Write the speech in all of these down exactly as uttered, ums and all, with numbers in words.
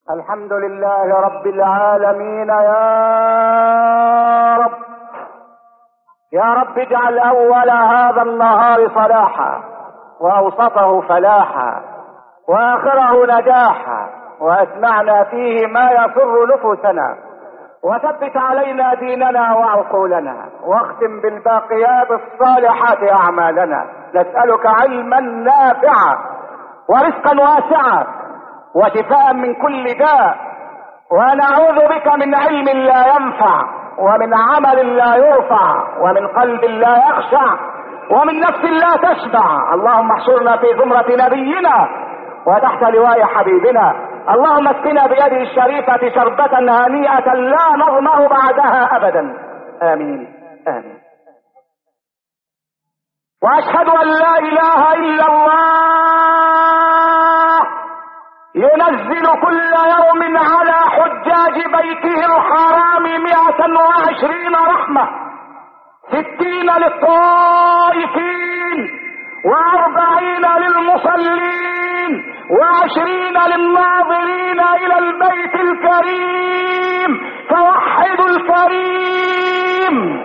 الحمد لله رب العالمين. يا رب يا رب اجعل اول هذا النهار صلاحا، واوسطه فلاحا، واخره نجاحا، واسمعنا فيه ما يسر نفوسنا، وثبت علينا ديننا وعقولنا، واختم بالباقيات الصالحات اعمالنا. نسألك علما نافعا ورزقا واسعا وشفاء من كل داء، ونعوذ بك من علم لا ينفع، ومن عمل لا يرفع، ومن قلب لا يخشع، ومن نفس لا تشبع. اللهم احشرنا في زمرة نبينا وتحت لواء حبيبنا. اللهم اسقنا بيده الشريفة شربة هنيئة لا نظمأ بعدها ابدا. امين امين. واشهد ان لا اله الا الله ينزل كل يوم على حجاج بيته الحرام مئة وعشرين رحمة، ستين للطائفين، واربعين للمصلين، وعشرين للناظرين الى البيت الكريم. فوحدوا الكريم.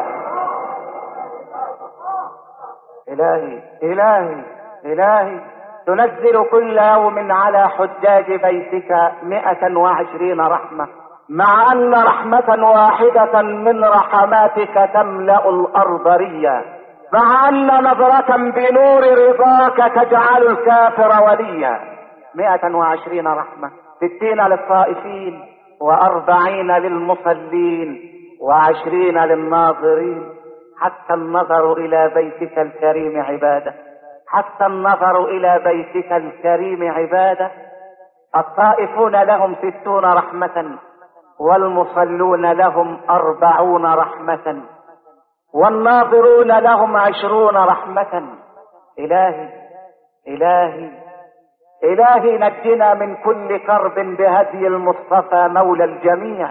الهي الهي الهي تنزل كل يوم على حجاج بيتك مئة وعشرين رحمة، مع ان رحمة واحدة من رحماتك تملأ الارض ريا، مع ان نظرة بنور رضاك تجعل الكافر وليا. مئة وعشرين رحمة، ستين للطائفين، واربعين للمصلين، وعشرين للناظرين. حتى النظر الى بيتك الكريم عبادة، حتى النظر الى بيتك الكريم عبادة. الطائفون لهم ستون رحمة، والمصلون لهم اربعون رحمة، والناظرون لهم عشرون رحمة. الهي الهي الهي نجنا من كل كرب بهدي المصطفى مولى الجميع.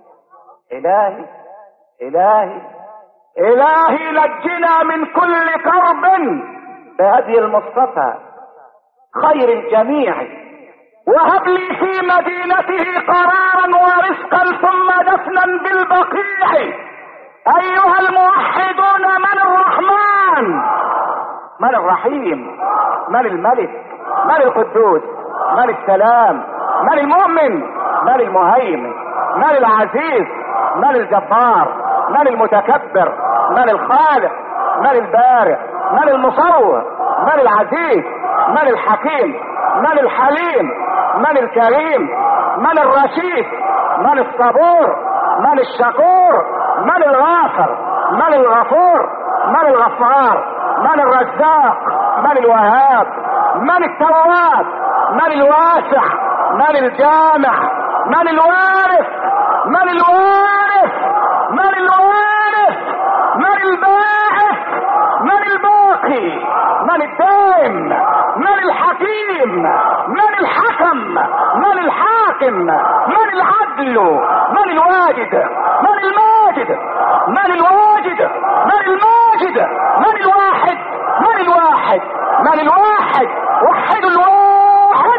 الهي الهي الهي نجنا من كل كرب بهدي المصطفى خير الجميع، وهب لي في مدينته قرارا ورزقا ثم دفنا بالبقيع. ايها الموحدون، من الرحمن؟ من الرحيم؟ من الملك؟ من القدوس؟ من السلام؟ من المؤمن؟ من المهيمن؟ من العزيز؟ من الجبار؟ من المتكبر؟ من الخالق؟ من البارئ؟ من المصور؟ من العزيز؟ من الحكيم؟ من الحليم؟ من الكريم؟ من الرشيد؟ من الصبور؟ من الشكور؟ من الغافر؟ من الغفور؟ من الغفار؟ من الرزاق؟ من الوهاب؟ من التواب؟ من الواسع؟ من الجامع؟ من الوارث؟ من الوارث؟ من الوارث؟ من الباعث؟ من الباقي؟ من الدائم؟ من الحكيم؟ من الحكم؟ من الحاكم؟ من العدل؟ من الواجد؟ من الماجد؟ من الواجد؟ من الماجد؟ من الواحد؟ من الواحد؟ من الواحد؟ وحد الواحد.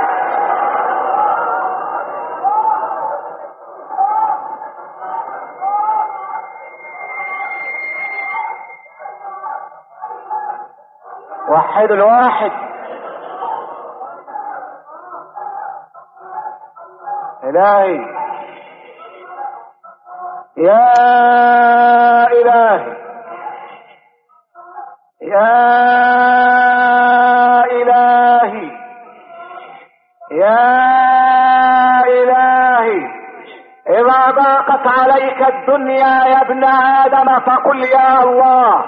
وحد الواحد. إلهي يا إلهي يا إلهي يا إلهي، إذا ضاقت عليك الدنيا يا ابن آدم فقل يا الله.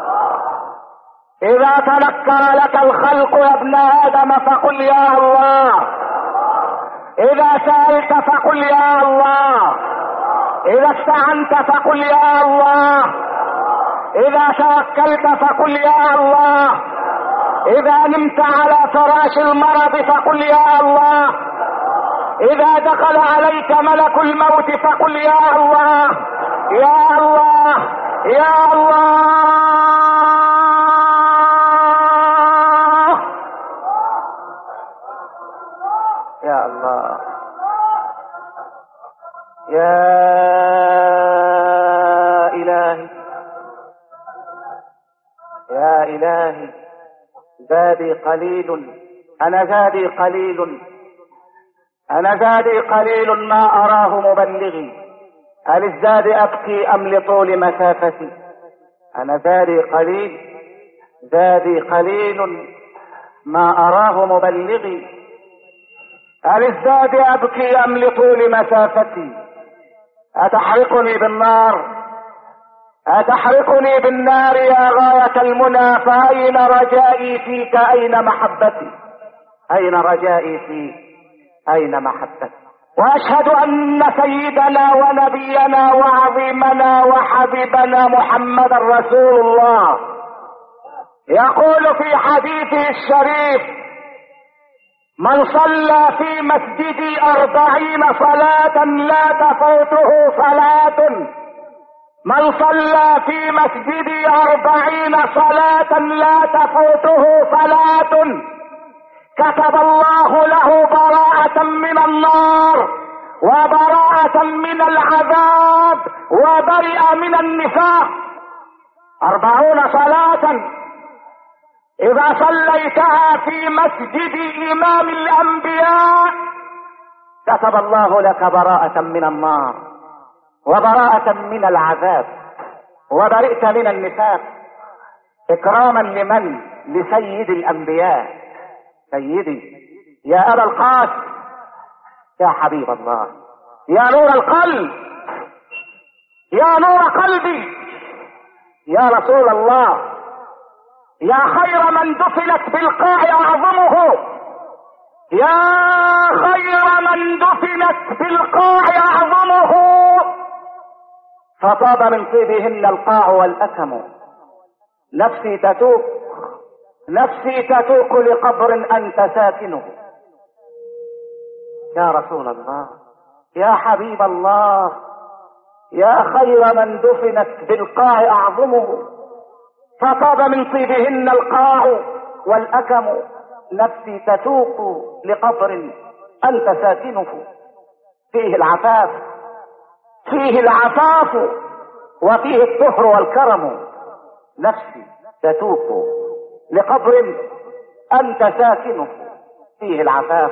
إذا تنكر لك الخلق يا ابن آدم فقل يا الله. إذا سألت فقل يا الله. إذا استعنت فقل يا الله. إذا توكلت فقل يا الله. إذا نمت على فراش المرض فقل يا الله. إذا دخل عليك ملك الموت فقل يا الله يا الله يا الله يا الله يا إلهي يا إلهي، زادي قليل، أنا زادي قليل، أنا زادي قليل ما أراه مبلغي، هل الزاد أبكي أم لطول مسافتي؟ أنا زادي قليل، زادي قليل ما أراه مبلغي، هل الزاد أبكي أم لطول مسافتي؟ أتحرقني بالنار أتحرقني بالنار يا غاية المنى، فأين رجائي فيك؟ أين محبتي؟ أين رجائي فيك؟ أين محبتي؟ وأشهد أن سيدنا ونبينا وعظيمنا وحبيبنا محمد رسول الله يقول في حديثه الشريف: من صلى في مسجدي أربعين صلاة لا تفوته صلاة، من صلى في مسجدي أربعين صلاة لا تفوته صلاة، كتب الله له براءة من النار وبراءة من العذاب وبرئ من النفاق. أربعون صلاة إذا صليتها في مسجد إمام الأنبياء كتب الله لك براءة من النار وبراءة من العذاب وبرئت من النفاق. إكراما لمن؟ لسيد الأنبياء. سيدي يا أبا القاسم، يا حبيب الله، يا نور القلب، يا نور قلبي، يا رسول الله، يا خير من دفنت بالقاع أعظمه، يا خير من دفنت بالقاع أعظمه، فطاب من طيبهن القاع والأكم. نفسي تتوق نفسي تتوق لقبر أنت ساكنه. يا رسول الله، يا حبيب الله، يا خير من دفنت بالقاع أعظمه، فطاب من طيبهن القاع والأكم. نفسي تتوق لقبر أنت ساكنه. فيه العفاف فيه العفاف وفيه الطهر والكرم. نفسي تتوق لقبر أنت ساكنه. فيه العفاف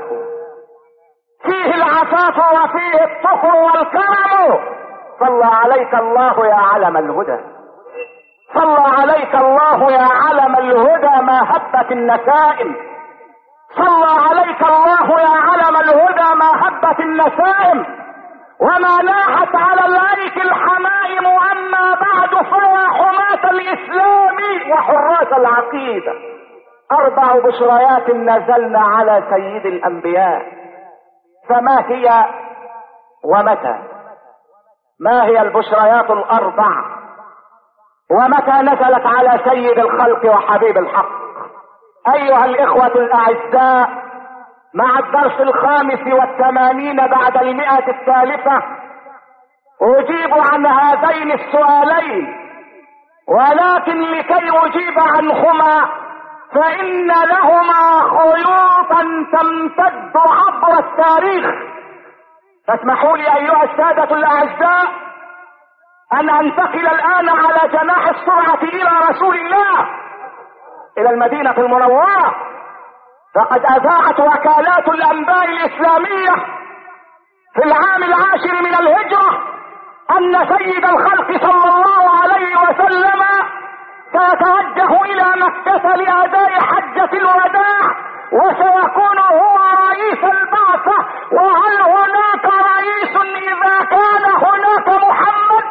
فيه العفاف وفيه الطهر والكرم. صلى عليك الله يا علم الهدى، صلى عليك الله يا علم الهدى ما هبت النسائم، صلى عليك الله يا علم الهدى ما هبت النسائم وما ناحت على الأيك الحمائم. أما بعد فيا حماة الإسلام وحراس العقيدة، أربع بشريات نزلنا على سيد الأنبياء، فما هي ومتى؟ ما هي البشريات الأربع ومتى نزلت على سيد الخلق وحبيب الحق؟ أيها الإخوة الأعزاء، مع الدرس الخامس والثمانين بعد المئة الثالثة أجيب عن هذين السؤالين، ولكن لكي أجيب عنهما فإن لهما خيوطا تمتد عبر التاريخ. فاسمحوا لي أيها السادة الأعزاء أن أنتقل الآن على جناح السرعة إلى رسول الله، إلى المدينة المنورة. فقد أذاعت وكالات الأنباء الإسلامية في العام العاشر من الهجرة أن سيد الخلق صلى الله عليه وسلم سيتوجه إلى مكة لأداء حجة الوداع، وسيكون هو رئيس البعثة. وهل هناك رئيس إذا كان هناك محمد؟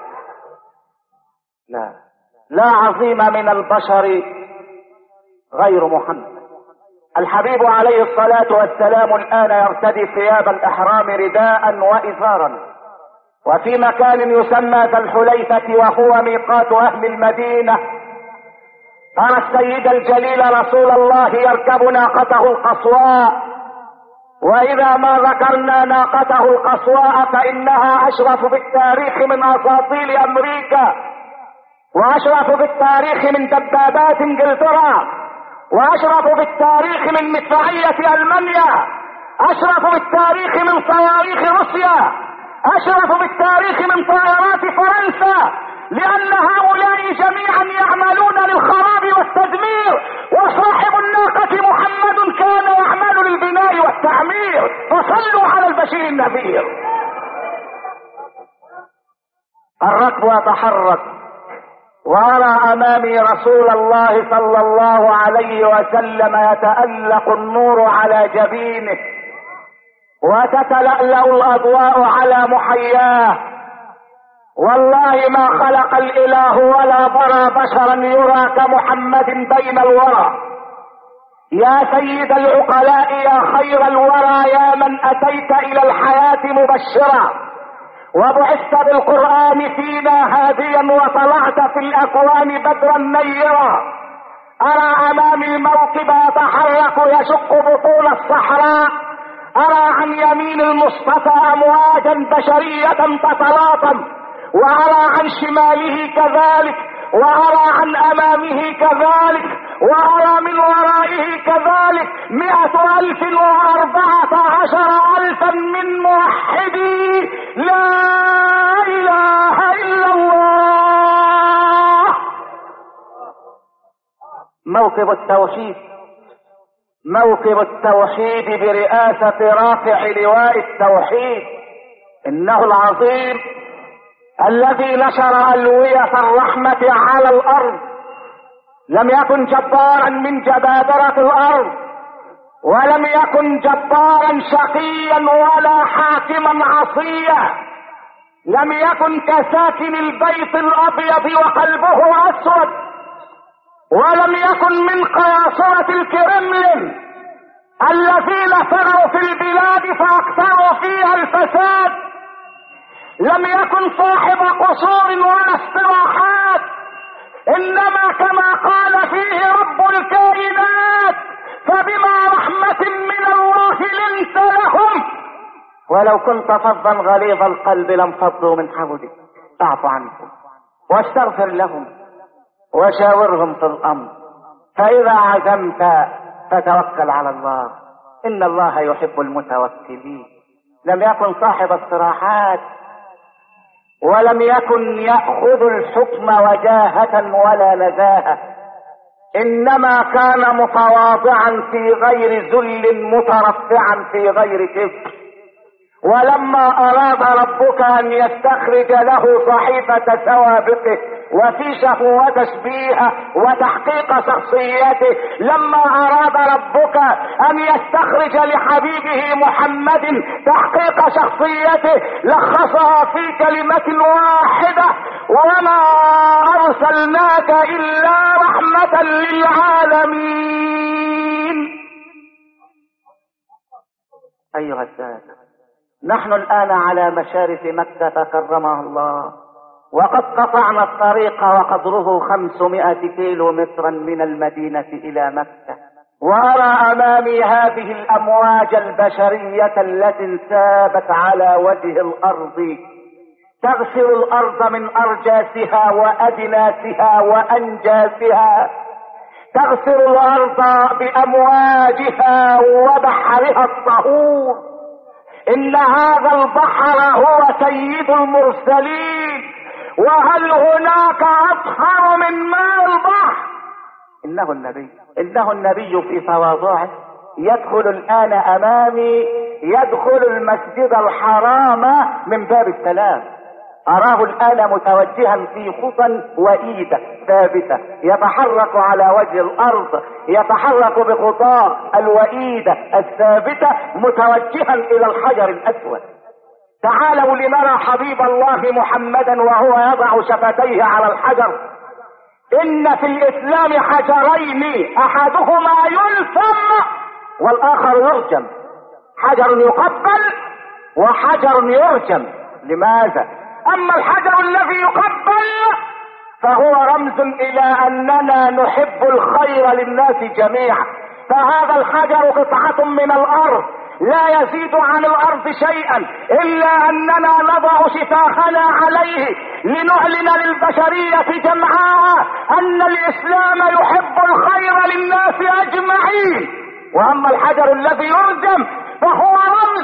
لا لا عظيم من البشر غير محمد. الحبيب عليه الصلاة والسلام الآن يرتدي ثياب الإحرام رداء وإزارا، وفي مكان يسمى ذا الحليفة وهو ميقات أهل المدينة. ترى السيد الجليل رسول الله يركب ناقته القصواء، وإذا ما ذكرنا ناقته القصواء فإنها أشرف بالتاريخ من أساطيل أمريكا، وأشرف بالتاريخ من دبابات إنجلترا، وأشرف بالتاريخ من مدفعية ألمانيا، أشرف بالتاريخ من صواريخ روسيا، اشرف بالتاريخ من طائرات فرنسا، لان هؤلاء جميعا يعملون للخراب والتدمير، وصاحب الناقة محمد كان يعمل للبناء والتعمير. فصلوا على البشير النذير. الركب يتحرك، وارى امامي رسول الله صلى الله عليه وسلم يتألق النور على جبينه، وتتلألأ الاضواء على محياه. والله ما خلق الاله ولا برى بشرا يرى كمحمد بين الورى. يا سيد العقلاء يا خير الورى، يا من اتيت الى الحياة مبشرا، وبعثت بالقرآن فينا هاديا، وطلعت في الاكوان بدرا نيرا. ارى امامي الموكب يتحرك يشق بطول الصحراء، ارى عن يمين المصطفى امواجا بشرية تتلاطم، وارى عن شماله كذلك، وارى عن امامه كذلك، وارى من ورائه كذلك مئة الف واربعة عشر الفا من موحدي لا اله الا الله. موكب التوحيد، موكب التوحيد برئاسة رافع لواء التوحيد، انه العظيم الذي نشر ألوية الرحمة على الأرض. لم يكن جبارا من جبابرة الأرض، ولم يكن جبارا شقيا ولا حاكما عصيا، لم يكن كساكن البيت الأبيض وقلبه أسود، ولم يكن من قياصرة الكرملين الذين سروا في البلاد فأكثروا فيها الفساد. لم يكن صاحب قصور ولا استراحات، انما كما قال فيه رب الكائنات: فبما رحمة من الله لنت لهم ولو كنت فظا غليظ القلب لانفضوا من حولك فاعف عنهم واستغفر لهم وشاورهم في الامر، فاذا عزمت فتوكل على الله، ان الله يحب المتوكلين. لم يكن صاحب استراحات، ولم يكن يأخذ الحكم وجاهة ولا نزاهة، انما كان متواضعا في غير ذل، مترفعا في غير كبر. ولما اراد ربك ان يستخرج له صحيفة سوابقه وفيشه وتشبيهه وتحقيق شخصيته، لما اراد ربك ان يستخرج لحبيبه محمد تحقيق شخصيته لخصها في كلمة واحدة: وما ارسلناك الا رحمة للعالمين. ايها السادة، نحن الآن على مشارف مكة كرمها الله، وقد قطعنا الطريق وقدره خمسمائة كيلو مترا من المدينة إلى مكة، وأرى أمامي هذه الأمواج البشرية التي انسابت على وجه الأرض، تغسل الأرض من أرجاسها وأدناسها وأنجاسها، تغسل الأرض بأمواجها وبحرها الطهور. إن هذا البحر هو سيد المرسلين، وهل هناك أطهر من ماء البحر؟ إنه النبي، إنه النبي في تواضعه يدخل الآن أمامي، يدخل المسجد الحرام من باب السلام. أراه الآن متوجها في خطى وإيدة ثابتة، يتحرك على وجه الأرض، يتحرك بخطاه الوئيدة الثابتة متوجها إلى الحجر الأسود. تعالوا لنرى حبيب الله محمدا وهو يضع شفتيه على الحجر. إن في الإسلام حجرين، أحدهما يلثم والآخر يرجم، حجر يقبل وحجر يرجم. لماذا؟ اما الحجر الذي يقبل فهو رمز الى اننا نحب الخير للناس جميعا، فهذا الحجر قطعة من الارض لا يزيد عن الارض شيئا، الا اننا نضع شفاخنا عليه لنعلن للبشرية جمعاء ان الاسلام يحب الخير للناس اجمعين. واما الحجر الذي يرجم فهو رمز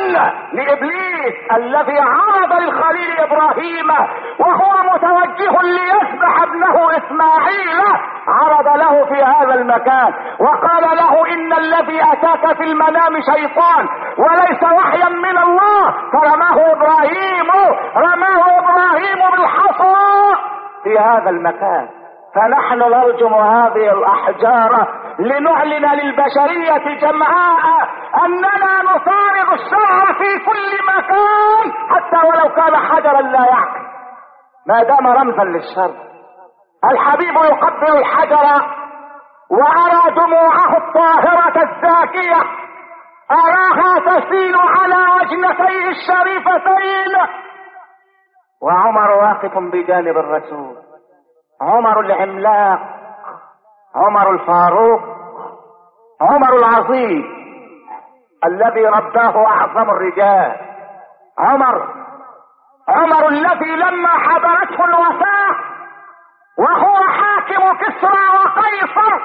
لابليس الذي عرض للخليل ابراهيم وهو متوجه ليذبح ابنه اسماعيل، عرض له في هذا المكان وقال له ان الذي اتاك في المنام شيطان وليس وحيا من الله. فرماه ابراهيم رماه ابراهيم بالحصى في هذا المكان. فنحن نرجم هذه الاحجار لنعلن للبشرية جمعاء اننا نصارغ الشر في كل مكان حتى ولو كان حجرا لا يعقل ما دام رمزا للشر. الحبيب يقبل الحجر وارى دموعه الطاهرة الزاكية، اراها تسيل على وجنتيه الشريفتين، وعمر واقف بجانب الرسول، عمر العملاق، عمر الفاروق، عمر العظيم الذي رباه اعظم الرجال، عمر عمر الذي لما حضرته الوفاة وهو حاكم كسرى وقيصر،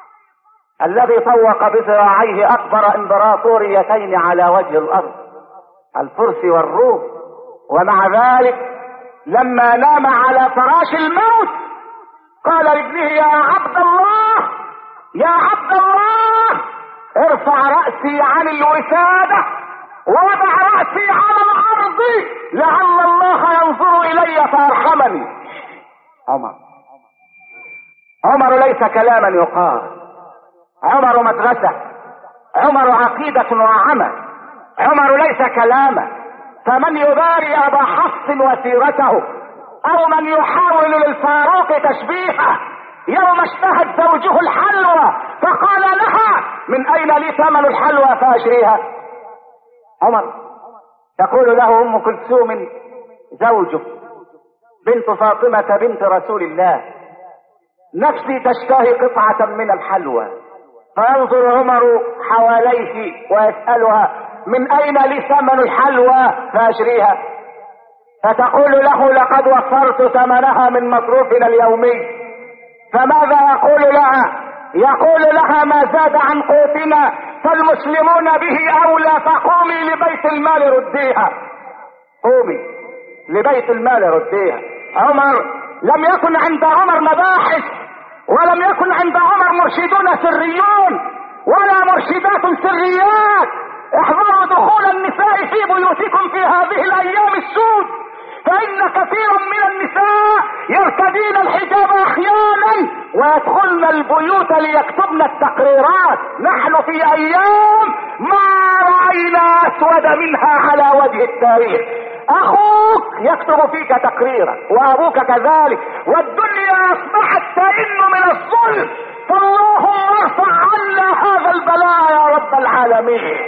الذي طوق بذراعيه اكبر امبراطوريتين على وجه الارض، الفرس والروم، ومع ذلك لما نام على فراش الموت قال لابنه يا عبد الله يا عبد الله ارفع رأسي عن الوسادة ووضع رأسي على الارض لعل الله ينظر الي فيرحمني. عمر عمر ليس كلاما يقال، عمر مدرسة، عمر عقيدة وعمل، عمر ليس كلاما. فمن يباري ابا حفص وسيرته او من يحاول للفاروق تشبيهه يوم اشتهت زوجه الحلوى فقال لها من اين لي ثمن الحلوى فاشريها. عمر تقول له ام كلثوم زوجه بنت فاطمة بنت رسول الله نفسي تشتهي قطعة من الحلوى، فينظر عمر حواليه ويسألها من اين لي ثمن الحلوى فاشريها، فتقول له لقد وفرت ثمنها من مصروفنا اليومي. فماذا يقول لها؟ يقول لها ما زاد عن قوتنا فالمسلمون به اولى، فقومي لبيت المال رديها، قومي لبيت المال رديها. عمر لم يكن عند عمر مباحث، ولم يكن عند عمر مرشدون سريون ولا مرشدات سريات. احذروا دخول النساء في بيوتكم في هذه الايام السود، فان كثيرا من النساء يرتدين الحجاب احيانا ويدخلن البيوت ليكتبن التقريرات. نحن في ايام ما راينا اسود منها على وجه التاريخ. اخوك يكتب فيك تقريرا وابوك كذلك، والدنيا اصبحت تئن من الظلم، فاللهم ارفع عنا هذا البلاء يا رب العالمين.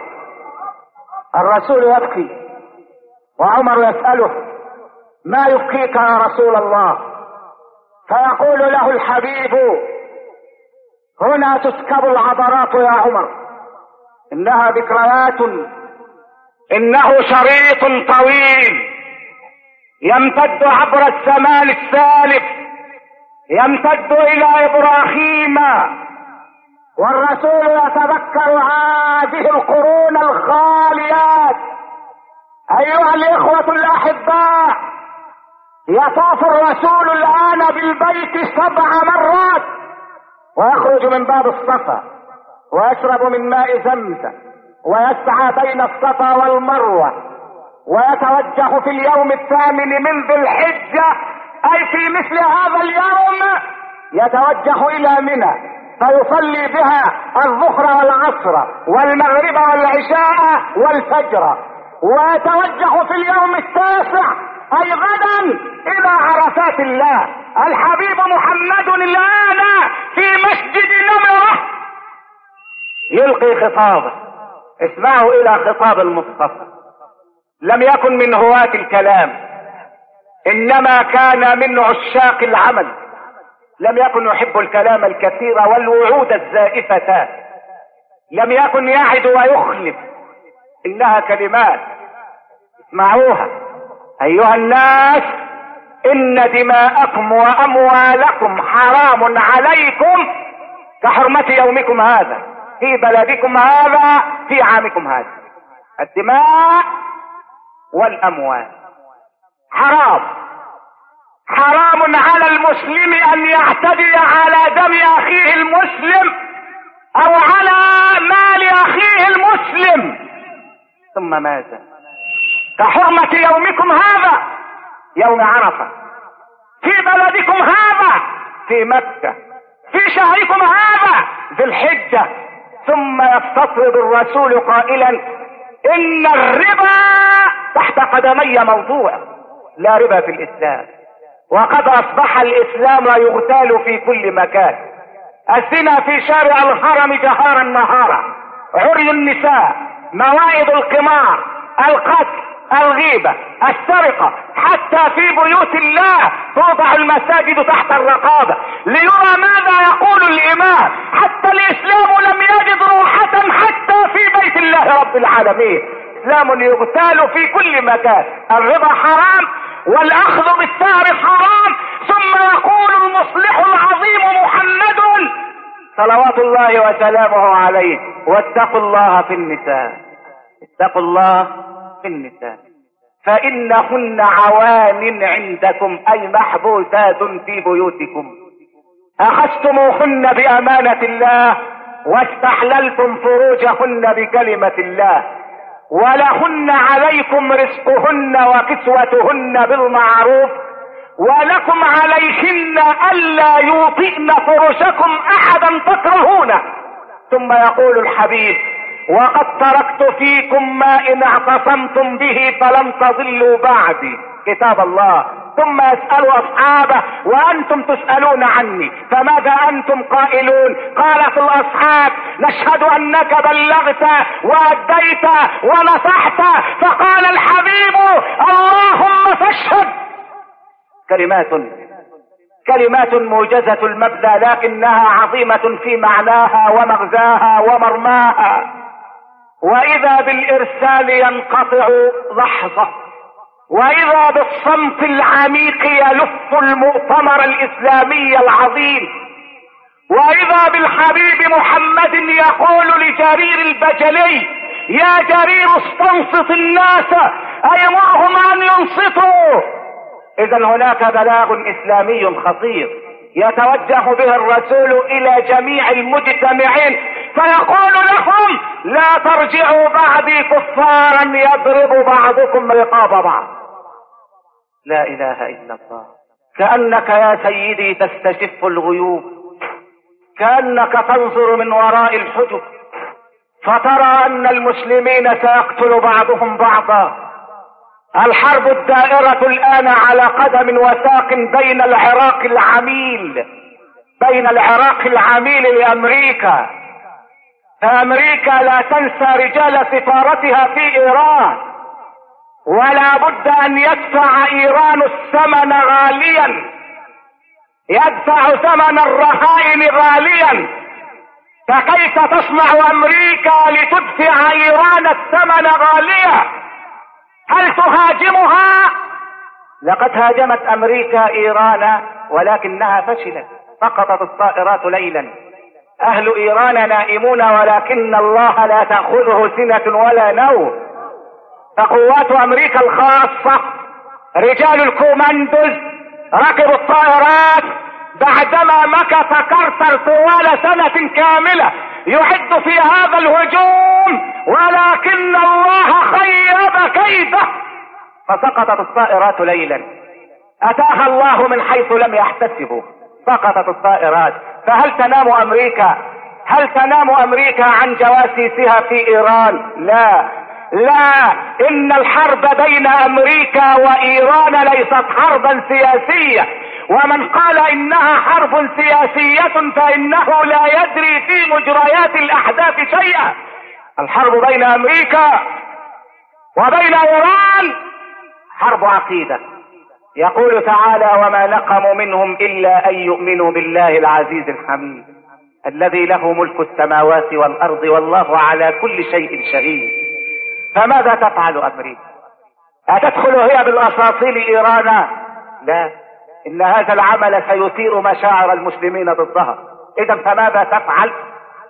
الرسول يبكي وعمر يسأله ما يبكيك يا رسول الله؟ فيقول له الحبيب هنا تسكب العبرات يا عمر، انها ذكريات، انه شريط طويل يمتد عبر الزمان السالف، يمتد الى ابراهيم، والرسول يتذكر هذه القرون الخاليات. ايها الاخوة الاحباء، يطوف الرسول الان بالبيت سبع مرات، ويخرج من باب الصفا ويشرب من ماء زمزم ويسعى بين الصفا والمروة، ويتوجه في اليوم الثامن من ذي الحجة، اي في مثل هذا اليوم يتوجه الى منى فيصلي بها الظهر والعصر والمغرب والعشاء والفجر، ويتوجه في اليوم التاسع اي غدا الى عرفات الله. الحبيب محمد الان في مسجد نمرة يلقي خطابه، اسمعوا الى خطاب المصطفى. لم يكن من هواة الكلام، انما كان من عشاق العمل، لم يكن يحب الكلام الكثير والوعود الزائفة، لم يكن يعد ويخلف، انها كلمات اسمعوها. ايها الناس، ان دماءكم واموالكم حرام عليكم كحرمة يومكم هذا في بلدكم هذا في عامكم هذا. الدماء والأموال حرام. حرام على المسلم أن يعتدي على دم أخيه المسلم أو على مال أخيه المسلم. ثم ماذا؟ كحرمة يومكم هذا يوم عرفة، في بلدكم هذا في مكة، في شهركم هذا ذي الحجة. ثم يستطرد الرسول قائلا إن الربا تحت قدمي موضوع. لا ربا في الإسلام، وقد أصبح الإسلام يغتال في كل مكان. الزنا في شارع الحرم جهارا نهارا، عري النساء، موائد القمار، القتل، الغيبة، السرقة، حتى في بيوت الله توضع المساجد تحت الرقابة ليرى ماذا يقول الإمام. حتى الإسلام لم يجد روحة حتى في بيت الله رب العالمين. إسلام يغتال في كل مكان. الربا حرام والأخذ بالثار حرام. ثم يقول المصلح العظيم محمد صلوات الله وسلامه عليه واتقوا الله في النساء. اتقوا الله في النساء فإنهن عوان عندكم، أي محبوسات في بيوتكم. أخذتموهن بأمانة الله واستحللتم فروجهن بكلمة الله، ولهن عليكم رزقهن وكسوتهن بالمعروف، ولكم عليهن ألا يوطئن فرشكم أحدا تكرهونه. ثم يقول الحبيب وقد تركت فيكم ما إن اعتصمتم به فلن تضلوا بعدي، كتاب الله. ثم يسأل أصحابه وأنتم تسألون عني فماذا أنتم قائلون؟ قالت الأصحاب نشهد أنك بلغت وأديت ونصحت. فقال الحبيب اللهم فاشهد. كلمات كلمات موجزة المبنى لكنها عظيمة في معناها ومغزاها ومرماها. وإذا بالإرسال ينقطع لحظة، وإذا بالصمت العميق يلف المؤتمر الإسلامي العظيم، وإذا بالحبيب محمد يقول لجرير البجلي يا جرير استنصت الناس أيمرهم أن ينصتوا. إذا هناك بلاغ إسلامي خطير يتوجه به الرسول إلى جميع المجتمعين فيقول لهم لا ترجعوا بعدي كفارا يضرب بعضكم رقاب بعض. لا إله إلا الله. كأنك يا سيدي تستشف الغيوب، كأنك تنظر من وراء الحجب فترى أن المسلمين سيقتل بعضهم بعضا. الحرب الدائرة الآن على قدم وساق بين العراق العميل بين العراق العميل لأمريكا. فأمريكا لا تنسى رجال سفارتها في إيران، ولا بد أن يدفع إيران الثمن غاليا، يدفع ثمن الرهائن غاليا. فكيف تصنع أمريكا لتدفع إيران الثمن غاليا؟ هل تهاجمها؟ لقد هاجمت أمريكا إيران ولكنها فشلت، سقطت الطائرات ليلا. أهل إيران نائمون ولكن الله لا تأخذه سنة ولا نوم. فقوات أمريكا الخاصة رجال الكوماندوز ركبوا الطائرات بعدما مكث كارتر طوال سنة كاملة يعد في هذا الهجوم، ولكن الله خيب كيده فسقطت الطائرات ليلا. أتاها الله من حيث لم يحتسبوا، سقطت الطائرات. فهل تنام أمريكا؟ هل تنام أمريكا عن جواسيسها في إيران؟ لا لا، إن الحرب بين أمريكا وإيران ليست حربا سياسية، ومن قال إنها حرب سياسية فإنه لا يدري في مجريات الأحداث شيئا. الحرب بين أمريكا وبين إيران حرب عقيدة. يقول تعالى وما نقموا منهم إلا أن يؤمنوا بالله العزيز الحميد الذي له ملك السماوات والأرض والله على كل شيء شهيد. فماذا تفعل أمريكا؟ أتدخل هي بالأساطيل إيران؟ لا، إن هذا العمل سيثير مشاعر المسلمين ضدها. إذا فماذا تفعل؟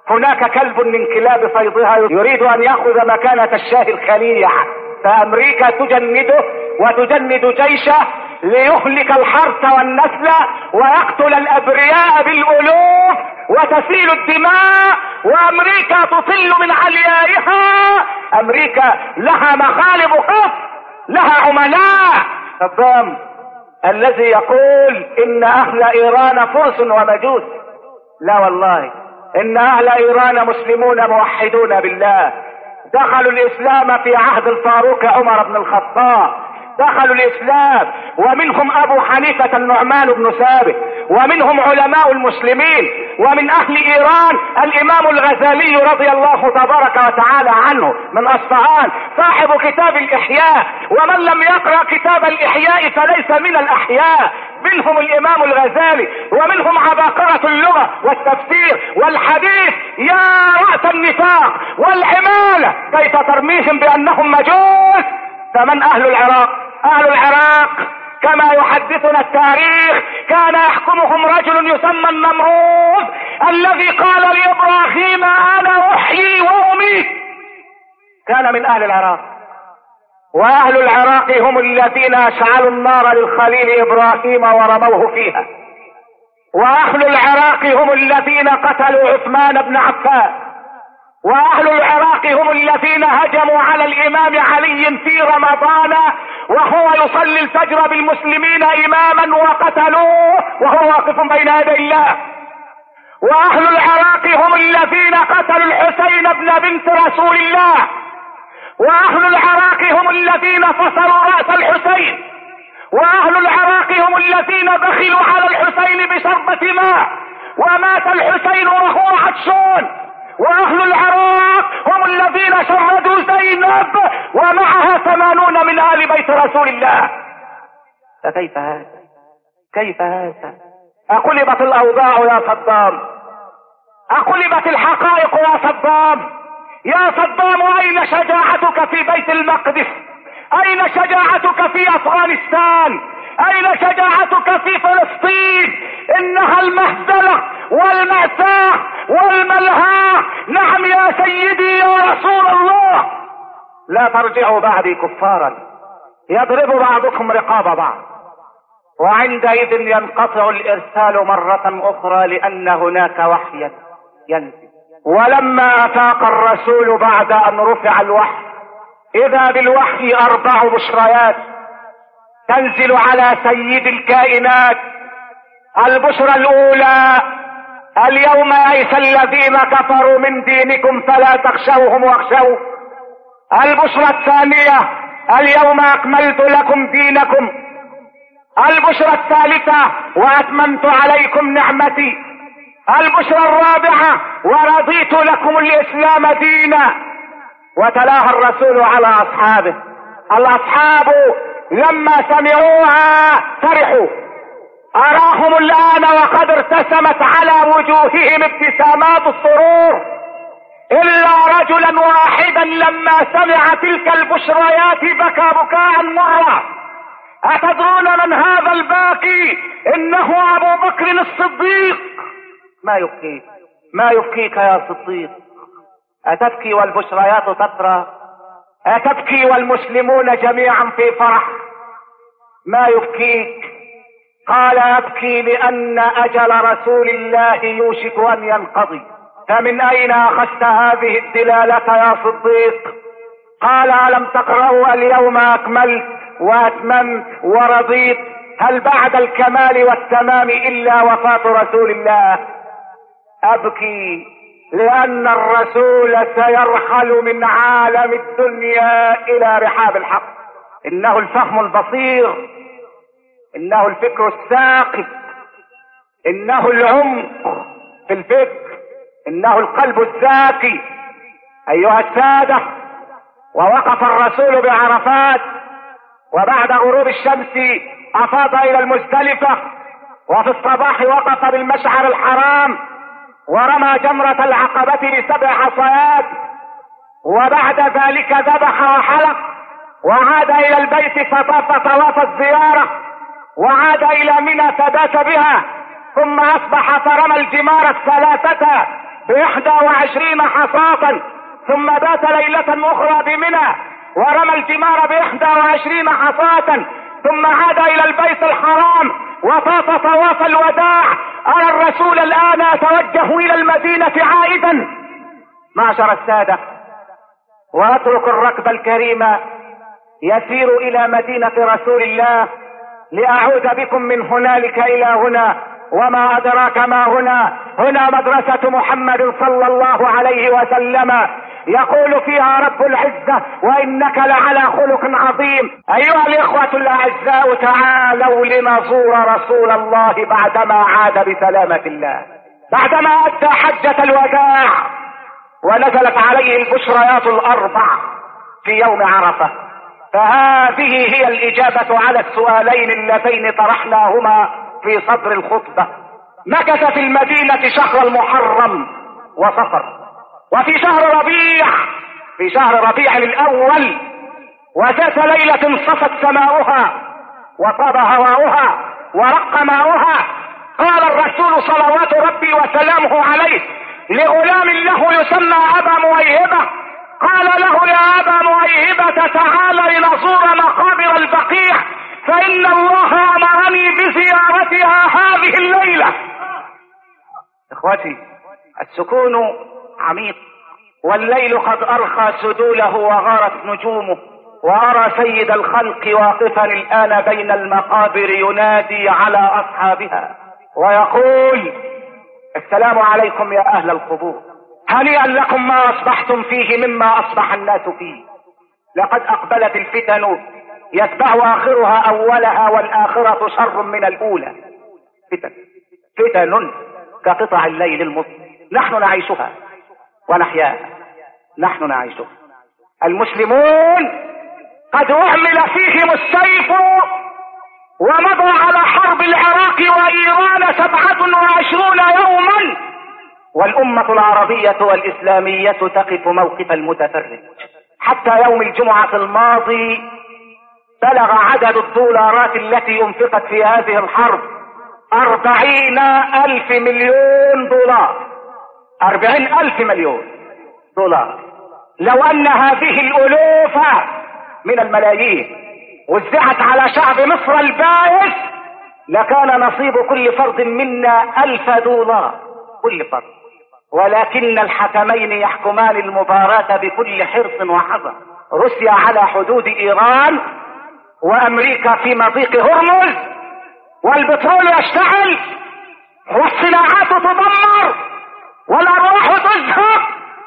هناك كلب من كلاب صيدها يريد ان ياخذ مكانة الشاه الخليع، فامريكا تجنده وتجند جيشه ليهلك الحرث والنسل ويقتل الابرياء بالالوف وتسيل الدماء، وامريكا تطل من عليائها. امريكا لها مخالب خف، لها عملاء. صدام الذي يقول ان اهل ايران فرس ومجوس، لا والله، ان اهل ايران مسلمون موحدون بالله، دخلوا الاسلام في عهد الفاروق عمر بن الخطاب، دخلوا الاسلام، ومنهم ابو حنيفة النعمان بن ثابت، ومنهم علماء المسلمين، ومن اهل ايران الامام الغزالي رضي الله تبارك وتعالى عنه من اصفهان صاحب كتاب الاحياء، ومن لم يقرأ كتاب الاحياء فليس من الاحياء. منهم الامام الغزالي، ومنهم عباقرة اللغة والتفسير والحديث. يا رأس النفاق والعمالة كيف ترميهم بانهم مجوس؟ فمن اهل العراق؟ اهل العراق كما يحدثنا التاريخ كان يحكمهم رجل يسمى النمروذ، الذي قال لابراهيم انا احيي واميت. كان من اهل العراق. واهل العراق هم الذين اشعلوا النار للخليل ابراهيم ورموه فيها. واهل العراق هم الذين قتلوا عثمان بن عفان. واهل العراق هم الذين هجموا على الامام علي في رمضان وهو يصلي الفجر بالمسلمين اماما وقتلوه وهو واقف بين يدي الله. واهل العراق هم الذين قتلوا الحسين بن بنت رسول الله. واهل العراق هم الذين فصلوا رأس الحسين. واهل العراق هم الذين بخلوا على الحسين بشربة ماء ومات الحسين وهو عطشان. واهل العراق هم الذين شردوا زينب ومعها ثمانون من آل بيت رسول الله. فكيف هذا؟ كيف هذا؟ اقلبت الاوضاع يا صدام، اقلبت الحقائق يا صدام. يا صدام اين شجاعتك في بيت المقدس؟ اين شجاعتك في افغانستان؟ اين شجاعتك في فلسطين؟ انها المهزلة والمأساة والملهى. نعم يا سيدي يا رسول الله. لا ترجعوا بعدي كفارا يضرب بعضكم رقاب بعض، وعندئذ ينقطع الارسال مرة اخرى لان هناك وحيا ينزل. ولما افاق الرسول بعد ان رفع الوحي اذا بالوحي اربع بشريات تنزل على سيد الكائنات. البشرى الاولى: اليوم يئس الذين كفروا من دينكم فلا تخشوهم واخشوا. البشرى الثانية: اليوم اكملت لكم دينكم. البشرى الثالثة: واتممت عليكم نعمتي. البشرى الرابعة: ورضيت لكم الاسلام دينا. وتلاها الرسول على اصحابه. الاصحاب لما سمعوها فرحوا. اراهم الان وقد ارتسمت على وجوههم ابتسامات السرور، الا رجلا واحدا لما سمع تلك البشريات بكى بكاء مرا. اتدرون من هذا الباكي؟ انه ابو بكر الصديق. ما يبكيك؟ ما يبكيك يا صديق؟ اتبكي والبشريات تترى؟ اتبكي والمسلمون جميعا في فرح؟ ما يبكيك؟ قال: ابكي لان اجل رسول الله يوشك ان ينقضي. فمن اين اخذت هذه الدلالة يا صديق؟ قال: الم تقرأوا اليوم اكملت واتممت ورضيت؟ هل بعد الكمال والتمام الا وفاة رسول الله؟ ابكي لان الرسول سيرحل من عالم الدنيا الى رحاب الحق. انه الفهم البصير، انه الفكر الثاقب، انه العمق في الفكر، انه القلب الذكي. ايها السادة، ووقف الرسول بعرفات، وبعد غروب الشمس افاض الى المزدلفة، وفي الصباح وقف بالمشعر الحرام ورمى جمرة العقبة بسبع حصيات، وبعد ذلك ذبح وحلق، وعاد الى البيت فطاف طواف الزيارة، وعاد الى منى فبات بها، ثم اصبح فرمى الجمار الثلاثة بإحدى وعشرين حصاة، ثم بات ليلة أخرى بمنى ورمى الجمار بإحدى وعشرين حصاة، ثم عاد إلى البيت الحرام وطاف طواف الوداع. أرى الرسول الآن يتوجه إلى المدينة عائدا معشر السادة، وأترك الركب الكريم يسير إلى مدينة رسول الله لأعود بكم من هنالك إلى هنا. وما أدراك ما هنا؟ هنا مدرسة محمد صلى الله عليه وسلم، يقول فيها رب العزة: وإنك لعلى خلق عظيم. أيها الإخوة الأعزاء، تعالوا لنزور رسول الله بعدما عاد بسلامة الله، بعدما أدى حجة الوداع ونزلت عليه البشريات الأربع في يوم عرفة. فهذه هي الإجابة على السؤالين اللذين طرحناهما في صدر الخطبة. مكث في المدينة شهر المحرم وصفر، وفي شهر ربيع في شهر ربيع الأول، وذات ليلة صفت سماؤها وطاب هواؤها ورق ماؤها. قال الرسول صلوات ربي وسلامه عليه لغلام له يسمى أبا مويهبة، قال له: يا أبا مويهبة، تعال لنزور مقابر البقيع، فإن الله أمرني بزيارتها هذه الليلة. إخوتي، السكون عميق، والليل قد أرخى سدوله وغارت نجومه، وأرى سيد الخلق واقفا الآن بين المقابر ينادي على أصحابها ويقول: السلام عليكم يا أهل القبور، هنيئا لكم ما أصبحتم فيه مما أصبح الناس فيه. لقد أقبلت الفتن يتبع آخرها أولها، والآخرة شر من الأولى. فتن فتن كقطع الليل المظلم، نحن نعيشها ونحياها، نحن نعيشها. المسلمون قد أعمل فيهم السيف ومضى على حرب العراق وإيران سبعة وعشرون يوما، والأمة العربية والإسلامية تقف موقف المتفرج. حتى يوم الجمعة الماضي بلغ عدد الدولارات التي انفقت في هذه الحرب أربعين ألف مليون دولار. أربعين ألف مليون دولار. لو أن هذه الألوف من الملايين وزعت على شعب مصر البائس لكان نصيب كل فرد منا ألف دولار كل فرد. ولكن الحكمين يحكمان المباراة بكل حرص وحذر. روسيا على حدود إيران، وأمريكا في مضيق هرمز، والبترول يشتعل، والصناعات تدمر، والأرواح تزهق.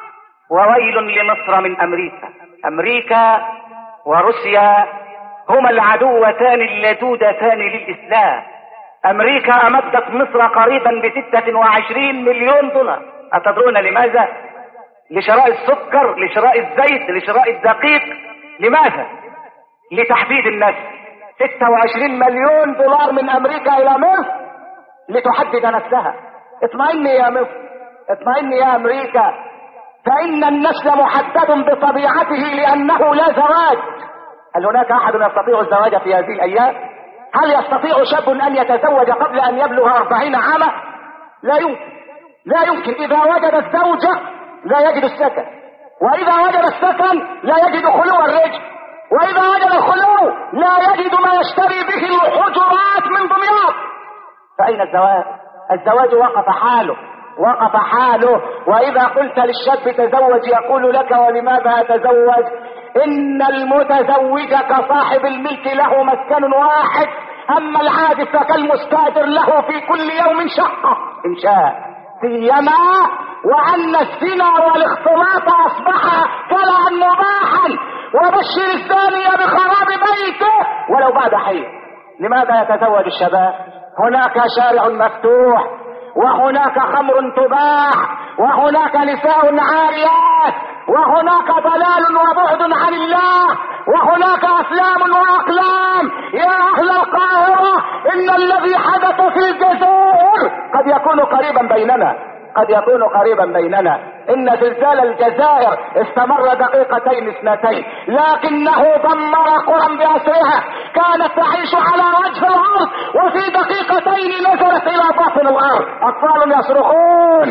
وويل لمصر من أمريكا. أمريكا وروسيا هما العدوتان اللدودتان للإسلام. أمريكا أمدت مصر قريبا بستة وعشرين مليون دولار. أتدرون لماذا؟ لشراء السكر، لشراء الزيت، لشراء الدقيق. لماذا؟ لتحديد النسل. ستة وعشرين مليون دولار من أمريكا إلى مصر لتحدد نسلها. اطمئني يا مصر، اطمئني يا أمريكا، فإن النسل محدد بطبيعته لأنه لا زواج. هل هناك أحد يستطيع الزواج في هذه الأيام؟ هل يستطيع شاب أن يتزوج قبل أن يبلغ أربعين عاما؟ لا يمكن، لا يمكن. إذا وجد الزوجة لا يجد السكن، وإذا وجد السكن لا يجد خلو الرجل، وإذا وجد الخلو لا يجد ما يشتري به الحجرات من دمياط. فأين الزواج؟ الزواج وقف حاله، وقف حاله. وإذا قلت للشاب تزوج يقول لك: ولماذا أتزوج؟ إن المتزوج كصاحب الملك له مسكن واحد، أما العادف فكالمستأجر له في كل يوم شقة إن شاء. سيما وأن الزنا والاختلاط أصبح كلعا مباحا، وبشر الزاني بخراب بيته ولو بعد حين. لماذا يتزوج الشباب؟ هناك شارع مفتوح، وهناك خمر تباح، وهناك نساء عاريات، وهناك ضلال وبعد عن الله، وهناك أفلام وأقلام. يا أهل القاهرة، إن الذي حدث في الجزائر قد يكون قريبا بيننا، قد يكون قريبا بيننا. إن زلزال الجزائر استمر دقيقتين اثنتين، لكنه دمر قرى بأسرها كانت تعيش على وجه الأرض، وفي دقيقتين نزلت إلى باطن الأرض. أطفال يصرخون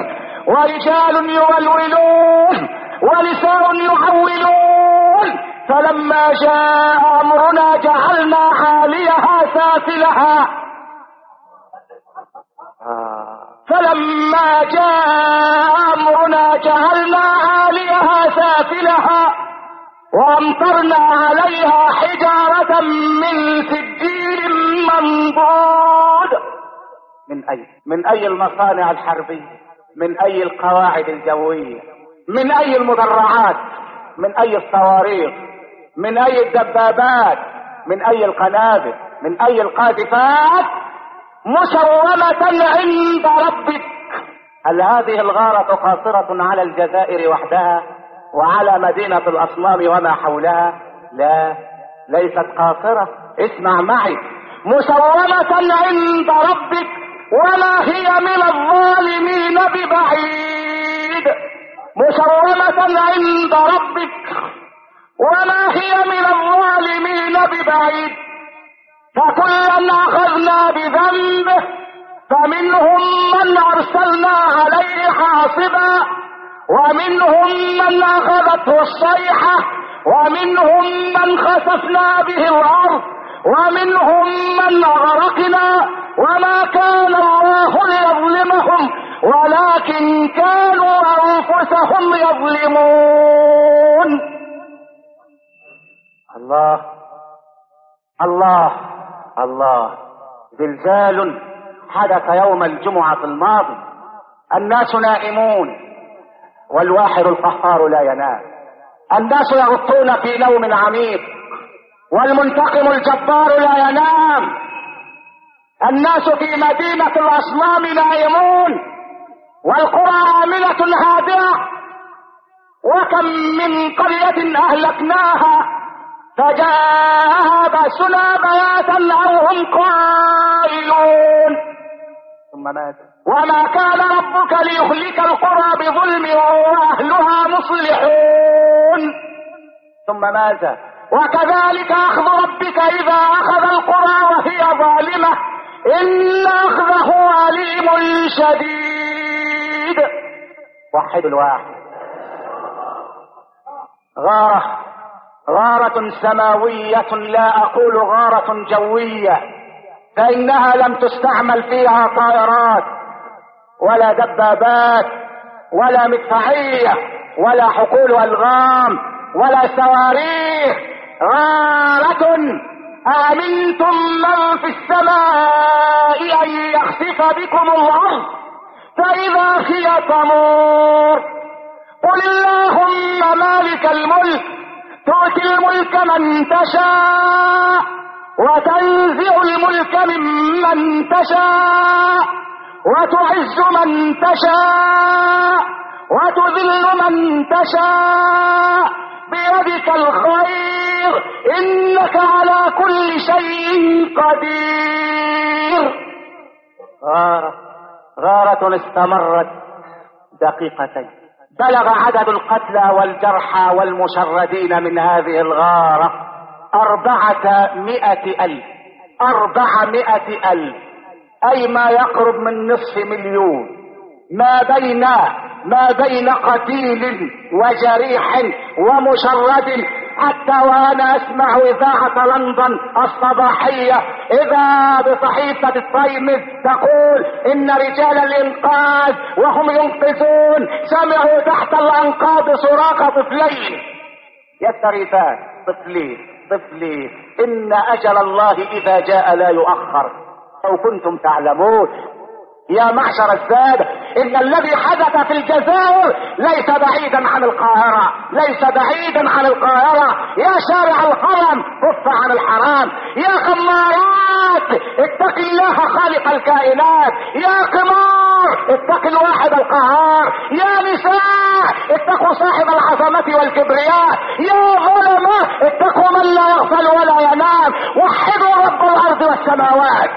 ورجال يولولون ونساء يعولون. فلما جاء امرنا جعلنا عاليها سافلها فلما جاء امرنا جعلنا عاليها سافلها وامطرنا عليها حجارة من سجيل منضود. من اي من اي المصانع الحربية، من اي القواعد الجوية، من اي المدرعات، من اي الصواريخ، من اي الدبابات، من اي القنابل، من اي القاذفات، مسومة عند ربك. هل هذه الغارة قاصرة على الجزائر وحدها وعلى مدينة الأصنام وما حولها؟ لا، ليست قاصرة. اسمع معي: مسومة عند ربك وما هي من الظالمين ببعيد. مسومة عند ربك وما هي من الظالمين ببعيد. فكلا أخذنا بذنبه فمنهم من أرسلنا عليه حاصبا ومنهم من أخذته الصيحة ومنهم من خسفنا به الأرض ومنهم من أغرقنا وما كان الله ليظلمهم ولكن كانوا أنفسهم يظلمون. الله الله الله. زلزال حدث يوم الجمعة الماضي، الناس نائمون والواحد القهار لا ينام، الناس يغطون في نوم عميق والمنتقم الجبار لا ينام، الناس في مدينة الأصنام نائمون والقرى آمنة هادئة. وكم من قرية أهلكناها فجاءها بأسنا بياتا أو هم قائلون. ثم ماذا؟ وما كان ربك ليهلك القرى بظلم وأهلها مصلحون. ثم ماذا؟ وكذلك أخذ ربك إذا أخذ القرى وهي ظالمة إن أخذه أليم شديد. وحد الواحد. غارة غارة سماوية، لا أقول غارة جوية، فإنها لم تستعمل فيها طائرات ولا دبابات ولا مدفعية ولا حقول ألغام ولا صواريخ. غارة أأمنتم من في السماء أن يخسف بكم الأرض فإذا هي تمور. قل اللهم مالك الملك تؤتي الملك من تشاء وتنزع الملك ممن تشاء وتعز من تشاء وتذل من تشاء بيدك الخير إنك على كل شيء قدير. غارة غارة استمرت دقيقتين، بلغ عدد القتلى والجرحى والمشردين من هذه الغارة أربعة مئة ألف. أربعمائة ألف، أي ما يقرب من نصف مليون، ما بين ما بين قتيل وجريح ومشرد. حتى وانا اسمع اذاعة لندن الصباحية اذا بصحيفة التايمز تقول ان رجال الانقاذ وهم ينقذون سمعوا تحت الانقاض صراخ طفلين يستغيثان. طفلين طفلين ان اجل الله اذا جاء لا يؤخر. لو كنتم تعلمون يا معشر السادة ان الذي حدث في الجزائر ليس بعيدا عن القاهرة، ليس بعيدا عن القاهرة. يا شارع الحرم كف عن الحرام، يا خمارات اتق الله خالق الكائنات، يا قمار اتق الواحد القهار، يا نساء اتقوا صاحب العظمة والكبرياء، يا ظلمة اتقوا من لا يغفل ولا ينام، وحدوا رب الارض والسماوات.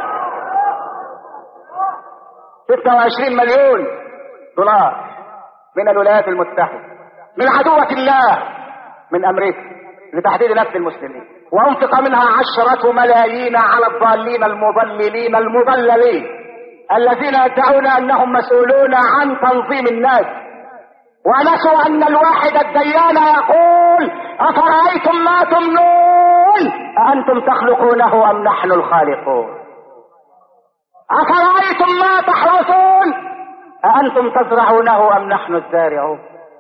ستة وعشرين مليون دولار من الولايات المتحدة، من عدوة الله، من امريكا لتحديد نفس المسلمين، وانفق منها عشرة ملايين على الضالين المضللين المضللين الذين يدعون انهم مسؤولون عن تنظيم الناس، ونسوا ان الواحد الديان يقول افرأيتم ما تمنون أأنتم تخلقونه ام نحن الخالقون؟ افرأيتم ما تحرثون أأنتم تزرعونه ام نحن الزارعون؟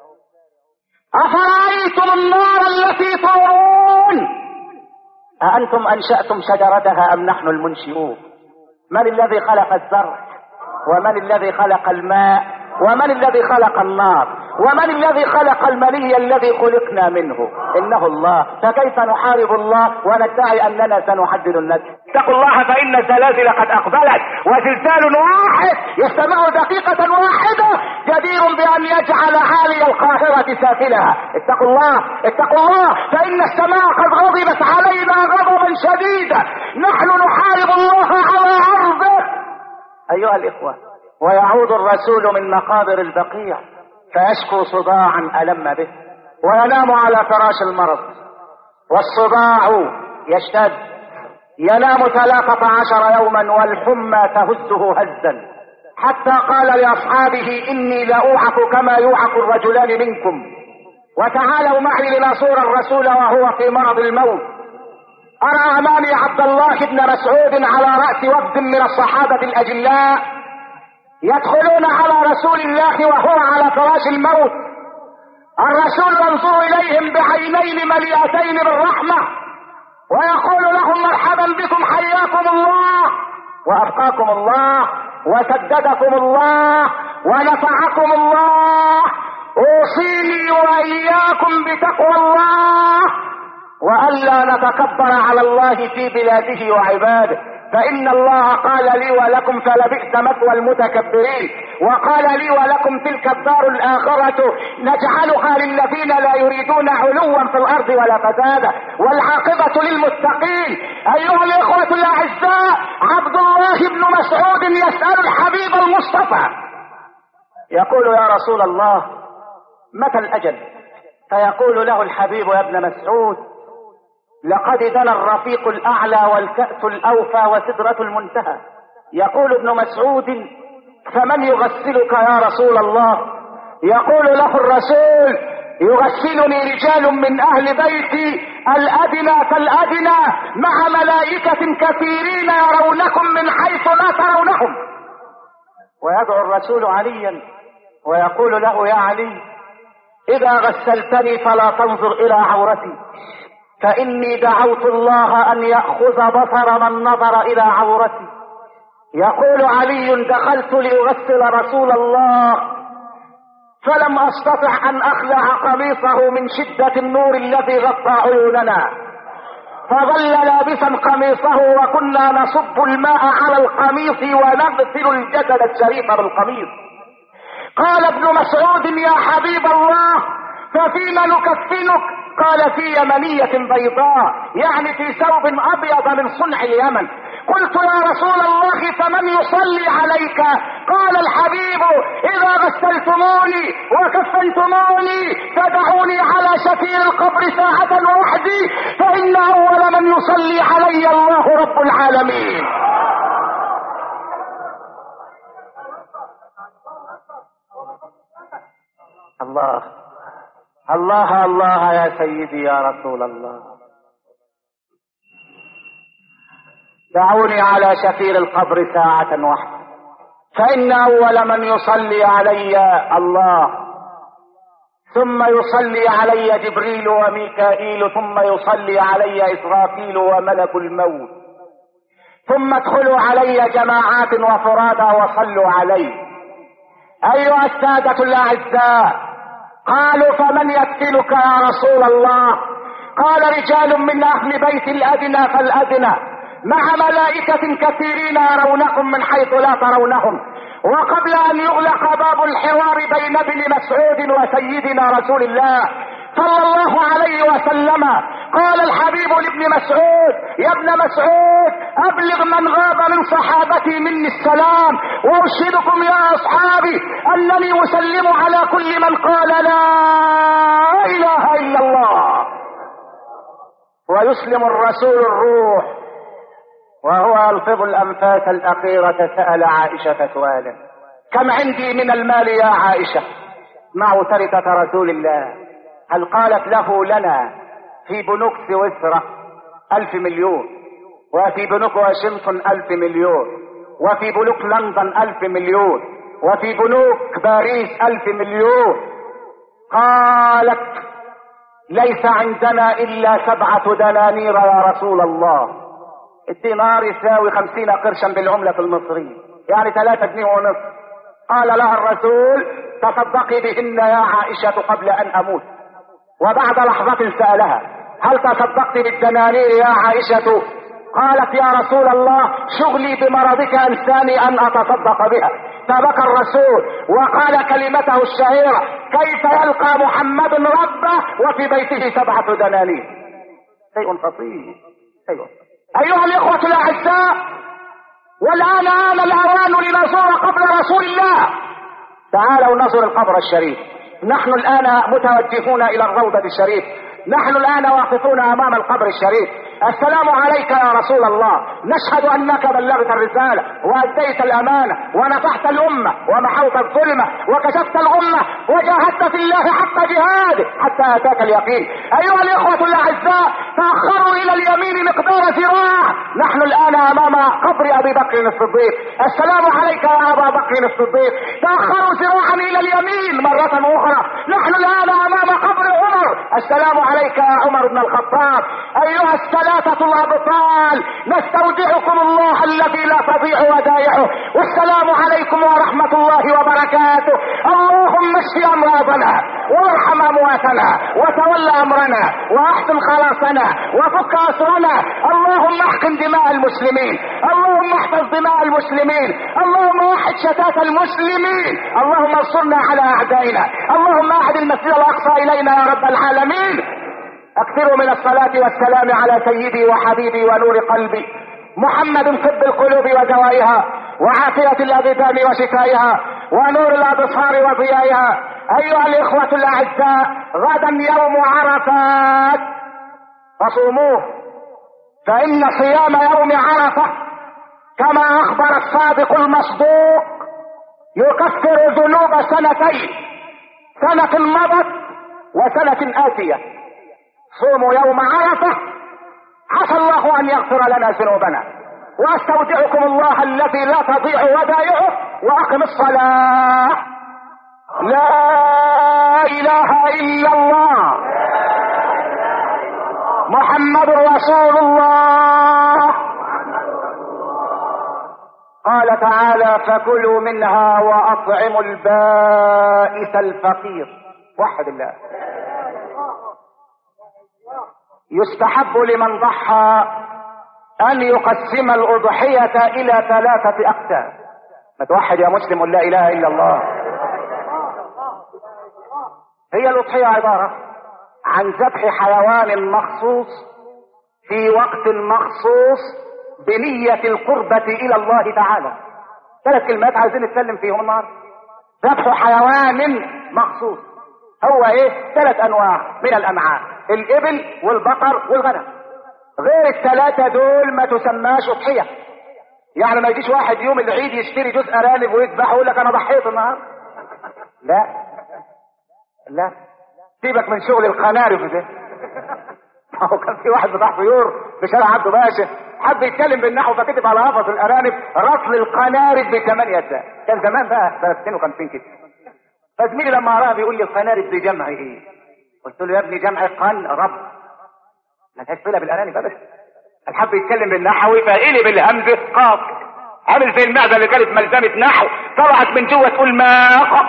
افرأيتم النار التي تورون أأنتم انشأتم شجرتها ام نحن المنشئون؟ من الذي خلق الزرع؟ ومن الذي خلق الماء؟ ومن الذي خلق النار؟ ومن الذي خلق المني الذي خلقنا منه؟ انه الله. فكيف نحارب الله وندعي اننا سنحدد النسل؟ اتقوا الله فان الزلازل قد اقبلت، وزلزال واحد يستمع دقيقة واحدة جدير بان يجعل عالي القاهرة سافلها. اتقوا الله اتقوا الله فان السماء قد غضبت علينا غضبا شديدا. نحن نحارب الله على ارضه ايها الاخوة. ويعود الرسول من مقابر البقيع فيشكو صداعا ألم به، وينام على فراش المرض والصداع يشتد، ينام ثلاثة عشر يوما والحمى تهزه هزا، حتى قال لأصحابه إني لأوعك كما يوعك الرجلان منكم، وتعالوا معي لنصور الرسول وهو في مرض الموت. أرى أمامي عبد الله بن مسعود على رأس وفد من الصحابة الأجلاء يدخلون على رسول الله وهو على فراش الموت. الرسول ينظر إليهم بعينين مليئتين بالرحمة ويقول لهم مرحبا بكم، حياكم الله وأبقاكم الله وسددكم الله ونفعكم الله. أوصيني وإياكم بتقوى الله وألا نتكبر على الله في بلاده وعباده، فإن الله قال لي ولكم فلبئس مثوى المتكبرين، وقال لي ولكم تلك الدار الآخرة نجعلها للذين لا يريدون علوا في الأرض ولا فسادا والعاقبة للمتقين. أيها الإخوة الأعزاء، عبد الله بن مسعود يسأل الحبيب المصطفى يقول يا رسول الله متى الأجل؟ فيقول له الحبيب يا ابن مسعود لقد دنا الرفيق الأعلى والكأس الأوفى وسدرة المنتهى. يقول ابن مسعود فمن يغسلك يا رسول الله؟ يقول له الرسول يغسلني رجال من أهل بيتي الأدنى فالأدنى مع ملائكة كثيرين يرونكم من حيث لا ترونهم. ويدعو الرسول عليا ويقول له يا علي إذا غسلتني فلا تنظر إلى عورتي، فإني دعوت الله أن يأخذ بصر من نظر إلى عورتي. يقول علي دخلت لأغسل رسول الله فلم أستطع أن أخلع قميصه من شدة النور الذي غطى عيوننا، فظل لابسا قميصه وكنا نصب الماء على القميص ونغسل الجسد الشريف بالقميص. قال ابن مسعود يا حبيب الله ففيما نكفنك؟ قال في يمنية بيضاء، يعني في ثوب أبيض من صنع اليمن. قلت يا رسول الله فمن يصلي عليك؟ قال الحبيب إذا غسلتموني وكفنتموني فدعوني على شفير القبر ساعة وحدي، فإن أول من يصلي علي الله رب العالمين. الله الله الله يا سيدي يا رسول الله، دعوني على شفير القبر ساعة واحدة فإن أول من يصلي علي الله، ثم يصلي علي جبريل وميكائيل، ثم يصلي علي إسرافيل وملك الموت، ثم ادخلوا علي جماعات وفرادا وصلوا علي. أيها السادة الأعزاء، قالوا فمن يكفلك يا رسول الله؟ قال رجال من أهل بيت الأدنى فالأدنى مع ملائكة كثيرين يرونكم من حيث لا ترونهم. وقبل أن يغلق باب الحوار بين ابن مسعود وسيدنا رسول الله صلى الله عليه وسلم قال الحبيب لابن مسعود يا ابن مسعود أبلغ من غاب من صحابتي مني السلام، وأرشدكم يا أصحابي أنني أسلم على كل من قال لا إله إلا الله. ويسلم الرسول الروح وهو يلفظ الأنفاس الأخيرة سأل عائشة سؤالا: كم عندي من المال يا عائشة؟ معه تركة رسول الله. هل قالت له: لنا في بنوك سويسرا ألف مليون، وفي بنوك واشنطن ألف مليون، وفي بنوك لندن ألف مليون، وفي بنوك باريس ألف مليون. قالت: ليس عندنا إلا سبعة دنانير يا رسول الله. الدينار يساوي خمسين قرشا بالعملة المصرية، يعني ثلاثة جنيه ونصف. قال لها الرسول: تصدقي بهن يا عائشة قبل أن أموت. وبعد لحظة سألها: هل تصدقت بالدنانير يا عائشة؟ قالت: يا رسول الله، شغلي بمرضك أنساني أن أتصدق بها. فبكى الرسول وقال كلمته الشهيرة: كيف يلقى محمد ربه وفي بيته سبعة دنانير؟ شيء خطير. أيوة. أيها الإخوة الأعزاء، والآن آن الأوان لنزور قبر رسول الله. تعالوا نزور القبر الشريف. نحن الآن متوجهون إلى الروضة الشريف، نحن الآن واقفون أمام القبر الشريف. السلام عليك يا رسول الله، نشهد أنك بلغت الرسالة وأديت الأمانة ونصحت الأمة ومحوت الظلمة وكشفت الغمة وجاهدت في الله حق جهاده حتى أتاك اليقين. أيها الإخوة الأعزاء، تأخروا إلى اليمين مقدار ذراع. نحن الآن أمام قبر أبي بكر الصديق. السلام عليك يا أبا بكر الصديق. تأخروا ذراعا إلى اليمين مرة أخرى. نحن الآن أمام قبر عمر. السلام عليك يا عمر بن الخطاب. أيها الثلاثة الأبطال، نستودعكم الله الذي لا تضيع ودائعه، والسلام عليكم ورحمة الله وبركاته. اللهم اشف أمراضنا وارحم أمواتنا وتول أمرنا وأحسن خلاصنا وفك أسرنا. اللهم احقن دماء المسلمين، اللهم احفظ دماء المسلمين، اللهم وحد شتات المسلمين، اللهم انصرنا على أعدائنا، اللهم أعد المسجد الأقصى إلينا يا رب العالمين. اكثروا من الصلاة والسلام على سيدي وحبيبي ونور قلبي محمد، طب القلوب ودوائها وعافية الأبدان وشفائها ونور الأبصار وضيائها. أيها الإخوة الأعزاء، غدا يوم عرفات فصوموه، فإن صيام يوم عرفة كما أخبر الصادق المصدوق يكفر ذنوب سنتين، سنة مضت وسنة آتية. صوموا يوم عرفة، عسى الله أن يغفر لنا ذنوبنا. وأستودعكم الله الذي لا تضيع ودائعه، وأقم الصلاة. لا إله إلا الله محمد رسول الله. قال تعالى: فكلوا منها وأطعموا البائس الفقير. وحد الله. يستحب لمن ضحى أن يقسم الأضحية إلى ثلاثة أقسام. ما توحد يا مسلم لا إله إلا الله. هي الأضحية عبارة عن ذبح حيوان مخصوص في وقت مخصوص بنية القربة إلى الله تعالى. ثلاث كلمات عايزين نتكلم فيهم النهارده. ذبح حيوان مخصوص هو ايه؟ ثلاث انواع من الامعاء: الابل والبقر والغنم. غير الثلاثة دول ما تسماش اضحية. يعني ما يجيش واحد يوم العيد يشتري جزء ارانب ويذبحه ويقول لك انا ضحيت النهارده. لا لا، سيبك من شغل القنارف ده. هو كان في واحد بتاع طيور في شارع عبده باشا حب يتكلم بالنحو فكتب على قفص الارانب: رطل القنارف بثمانية ساعات. كان زمان بقى سنة اثنين وخمسين كده. فزميلي لما قراها بيقول لي: القنارف دي جمع ايه؟ قلت له: يا ابني جمع قن رب، ما لهاش صله بالارانب ابدا. الحب يتكلم بالنحوي فقلب الهمزه قاف، عامل زي المعده اللي كانت ملزمه نحو طلعت من جوه تقول ماء.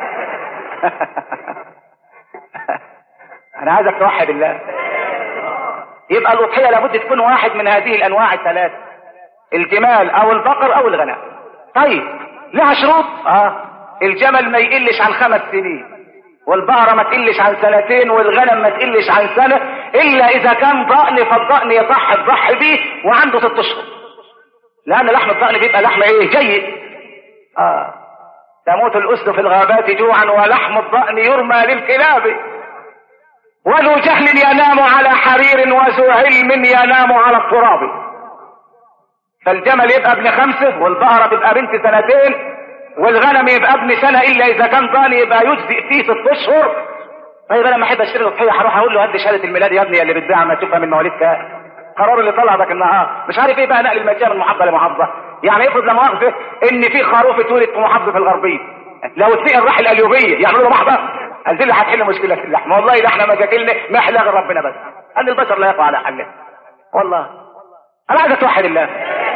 انا عايزك توحد الله. يبقى الاضحيه لابد تكون واحد من هذه الانواع الثلاث: الجمال او البقر او الغنم. طيب لها شروط؟ اه الجمل ما يقلش عن خمس سنين، والبقرة ما تقلش عن سنتين، والغنم ما تقلش عن سنة، إلا إذا كان ضأن فالضأن يصح تضحي بيه وعنده ست أشهر، لأن لحم الضأن بيبقى لحم إيه؟ جيد. آه تموت الأسد في الغابات جوعا ولحم الضأن يرمى للكلاب. وذو جهل ينام على حرير وذو علم ينام على التراب. فالجمل يبقى ابن خمسة، والبقرة تبقى بنت سنتين، والغنم يبقى ابن سنة الا اذا كان ضاني يبقى يجزئ فيه ست اشهر. طيب انا لما احب اشتري اضحيه هروح اقول له هات لي شهاده الميلاد يا ابني يا اللي بتبيع ما تشوفها من مواليد كام. قرار اللي طلع ذاك النهار مش عارف ايه بقى، نقل المجيه من محافظه لمحافظه. يعني افرض لا مؤاخذه ان في خروف اتولد في محافظه الغربيه، لو اتنقل راح القليوبيه يعملوا له محضر، قال دي اللي هتحل مشكله في اللحم. والله ده احنا مشاكلنا ما يحلها غير ربنا بس، ان البشر لا يقع على حله. والله انا عايز اتوحد الله.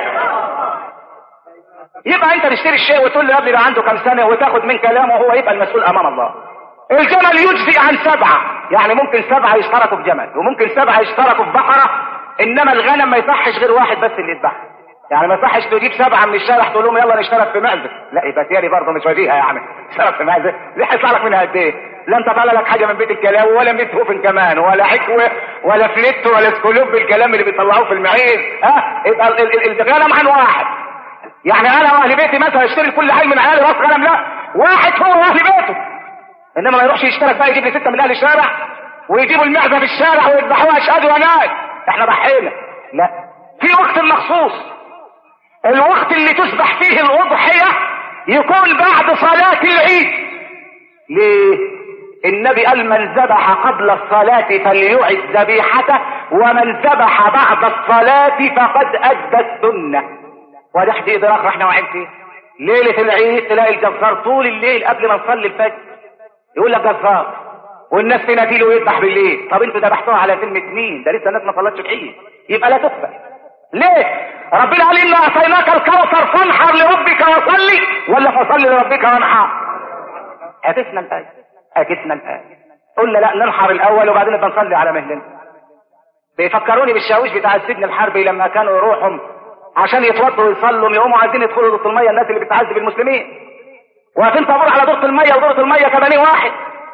يبقى انت تشتري الشيء وتقول له يا ابني ده عنده كام سنه وتاخد من كلامه وهو يبقى المسؤول امام الله. الجمل يجزئ عن سبعه، يعني ممكن سبعه يشتركوا في جمل وممكن سبعه يشتركوا في بقره، انما الغنم ما يصحش غير واحد بس اللي يذبحها. يعني ما يصحش تجيب سبعه من الشارع تقول لهم يلا نشترك في معزه، لا يبقى تيالي برضه مش وجيهه. يعني اشترك في معزه ليه هيطلع لك منها قد ايه؟ لا انت طالع لك حاجه من بيت الكلام ولا ميت هوفن كمان ولا حكوه ولا فلت ولا سكولوب بالكلام اللي بيطلعوه في المعيز. ها يبقى الغنم عن واحد. يعني انا واهل بيتي مثلا اشتري كل حي من عيالي راس غنم، لا واحد هو واهل بيته. انما ما يروحش يشترك بقى يجيب لي سته من اهل الشارع ويجيبوا المعزه في الشارع ويذبحوها اشهاد وناس احنا ضحينا. لا، في وقت مخصوص، الوقت اللي تذبح فيه الاضحيه يكون بعد صلاه العيد. ليه؟ النبي قال من ذبح قبل الصلاه فليعد ذبيحته، ومن ذبح بعد الصلاه فقد ادى السنه. وده حديد اخر احنا واعيين فيه. ليله العيد تلاقي الجزار طول الليل قبل ما نصلي الفجر يقول لك جزار، والناس تناديله ويذبح بالليل. طب انتوا ذبحتوها على كلمه مين؟ ده لسه الناس ما صلتش العيد، يبقى لا تقبل. ليه؟ ربنا قال انا اعطيناك الكوثر فانحر لربك وصلي، ولا فصل لربك وانحر؟ عكسنا الايه، عكسنا الايه. قلنا لا ننحر الاول وبعدين بنصلي على مهلنا. بيفكروني بالشاويش بتاع السجن الحربي لما كانوا يروحوا عشان يتوضوا ويصلوا يقوموا عايزين يدخلوا دورة الميه، الناس اللي بتعذب المسلمين واقفين طابور على دورة الميه، ودورة الميه كبانيه واحد،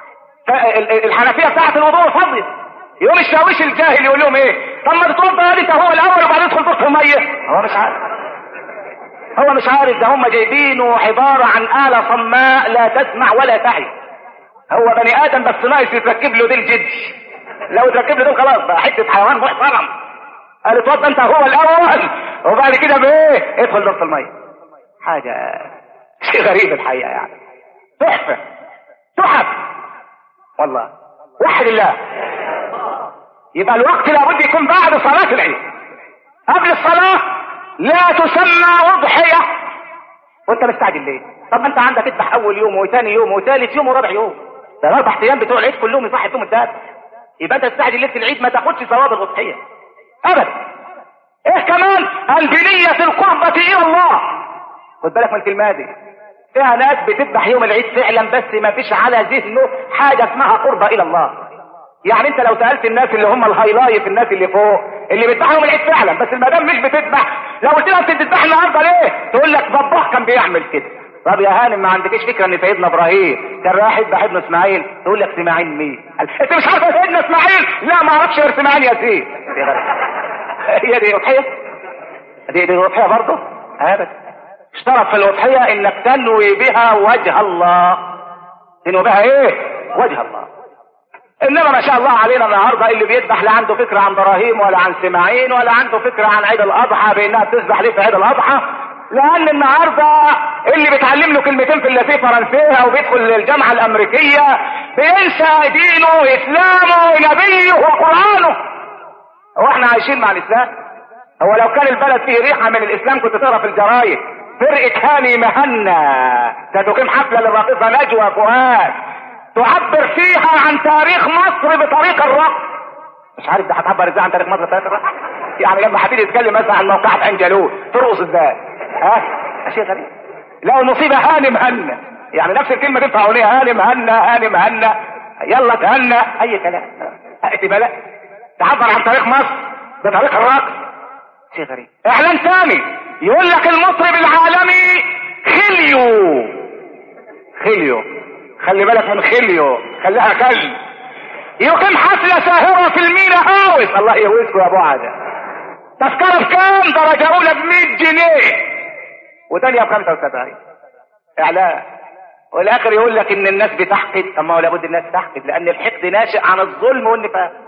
الحنفيه بتاعت الوضوء فاضيه. يقوم الشاويش الجاهل يقول لهم ايه؟ طب ما تتوضى يا انت هو الاول وبعدين تدخل دورة الميه. هو مش عارف، هو مش عارف ده هم جايبينه عباره عن آلة صماء لا تسمع ولا تعي. هو بني ادم بس ناقص يتركب له دي الجدج، لو تركب له دول خلاص بقى حته حيوان محترم. قال اتوضى انت هو الاول وبعد كده بايه ادخل دورة الميه. حاجه شيء غريب الحقيقه، يعني تحفه تحف والله. وحد الله. يبقى الوقت لابد يكون بعد صلاه العيد. قبل الصلاه لا تسمى اضحيه وانت مستعجل ليه؟ طب ما انت عندك اذبح اول يوم وثاني يوم وثالث يوم ورابع يوم، ده الاربع ايام بتوع العيد كلهم يصح يوم الثالث. يبقى انت تستعجل ليله العيد ما تاخدش ثواب الاضحيه ابدا. ايه كمان؟ البنيه القربه الى الله. خد بالك من الكلمه دي، فيها ناس بتذبح يوم العيد فعلا بس ما فيش على ذهنه حاجه اسمها قربه الى الله. يعني انت لو سالت الناس اللي هم الهايلايف الناس اللي فوق اللي بيذبحوا يوم العيد فعلا بس المدام مش بتذبح، لو قلت لها انت بتذبح النهارده ليه؟ تقول لك طباخ كان بيعمل كده. طب يا هانم ما عندكش فكره ان سيدنا ابراهيم كان رايح يذبح ابن اسماعيل؟ تقول لك اسماعيل مين؟ انت مش عارف سيدنا اسماعيل؟ لا ما اعرفش غير اسماعيل ياسين. هي دي اضحيه؟ دي دي اضحيه برضه؟ ابدا. اشترط في الاضحيه انك تنوي بها وجه الله. تنوي بها ايه؟ وجه الله. انما ما شاء الله علينا النهارده اللي بيذبح لا عنده فكره عن ابراهيم ولا عن سماعين ولا عنده فكره عن عيد الاضحى بانها بتذبح ليه في عيد الاضحى، لان النهارده اللي بيتعلم له كلمتين في اللاتيه فرنسيه او بيدخل الجامعه الامريكيه بينسى دينه اسلامه نبيه وقرانه. هو احنا عايشين مع الاسلام؟ هو لو كان البلد فيه ريحه من الاسلام كنت تقرا في الجرايد فرقه هاني مهنا ستقيم حفله للراقصه نجوى فؤاد تعبر فيها عن تاريخ مصر بطريق الرقص. مش عارف ده هتعبر ازاي عن تاريخ مصر بطريق الرقص؟ يعني لما حبيبي يتكلم مثلا عن موقعة عين جالوت ترقص ازاي؟ ها؟ شيء غريب. لو المصيبه هاني مهنا، يعني نفس الكلمه تنفع اغنيه هاني مهنا هاني مهنا يلا تهنا اي كلام. اعتبالات تعبر عن تاريخ مصر بطريق الرقص. شيء غريب. اعلان ثاني يقول لك المطرب العالمي خليو. خليو خلي بالك من خليو، خليها خل. يقيم حفله ساهره في المينا هاوس. الله يهوسكوا يا ابو عاده. تذكره بكام؟ درجه اولى ب مية جنيه وثانيه ب خمسة وسبعين. اعلان. والاخر يقول لك ان الناس بتحقد. اما هو لابد الناس تحقد لان الحقد ناشئ عن الظلم والنفاق.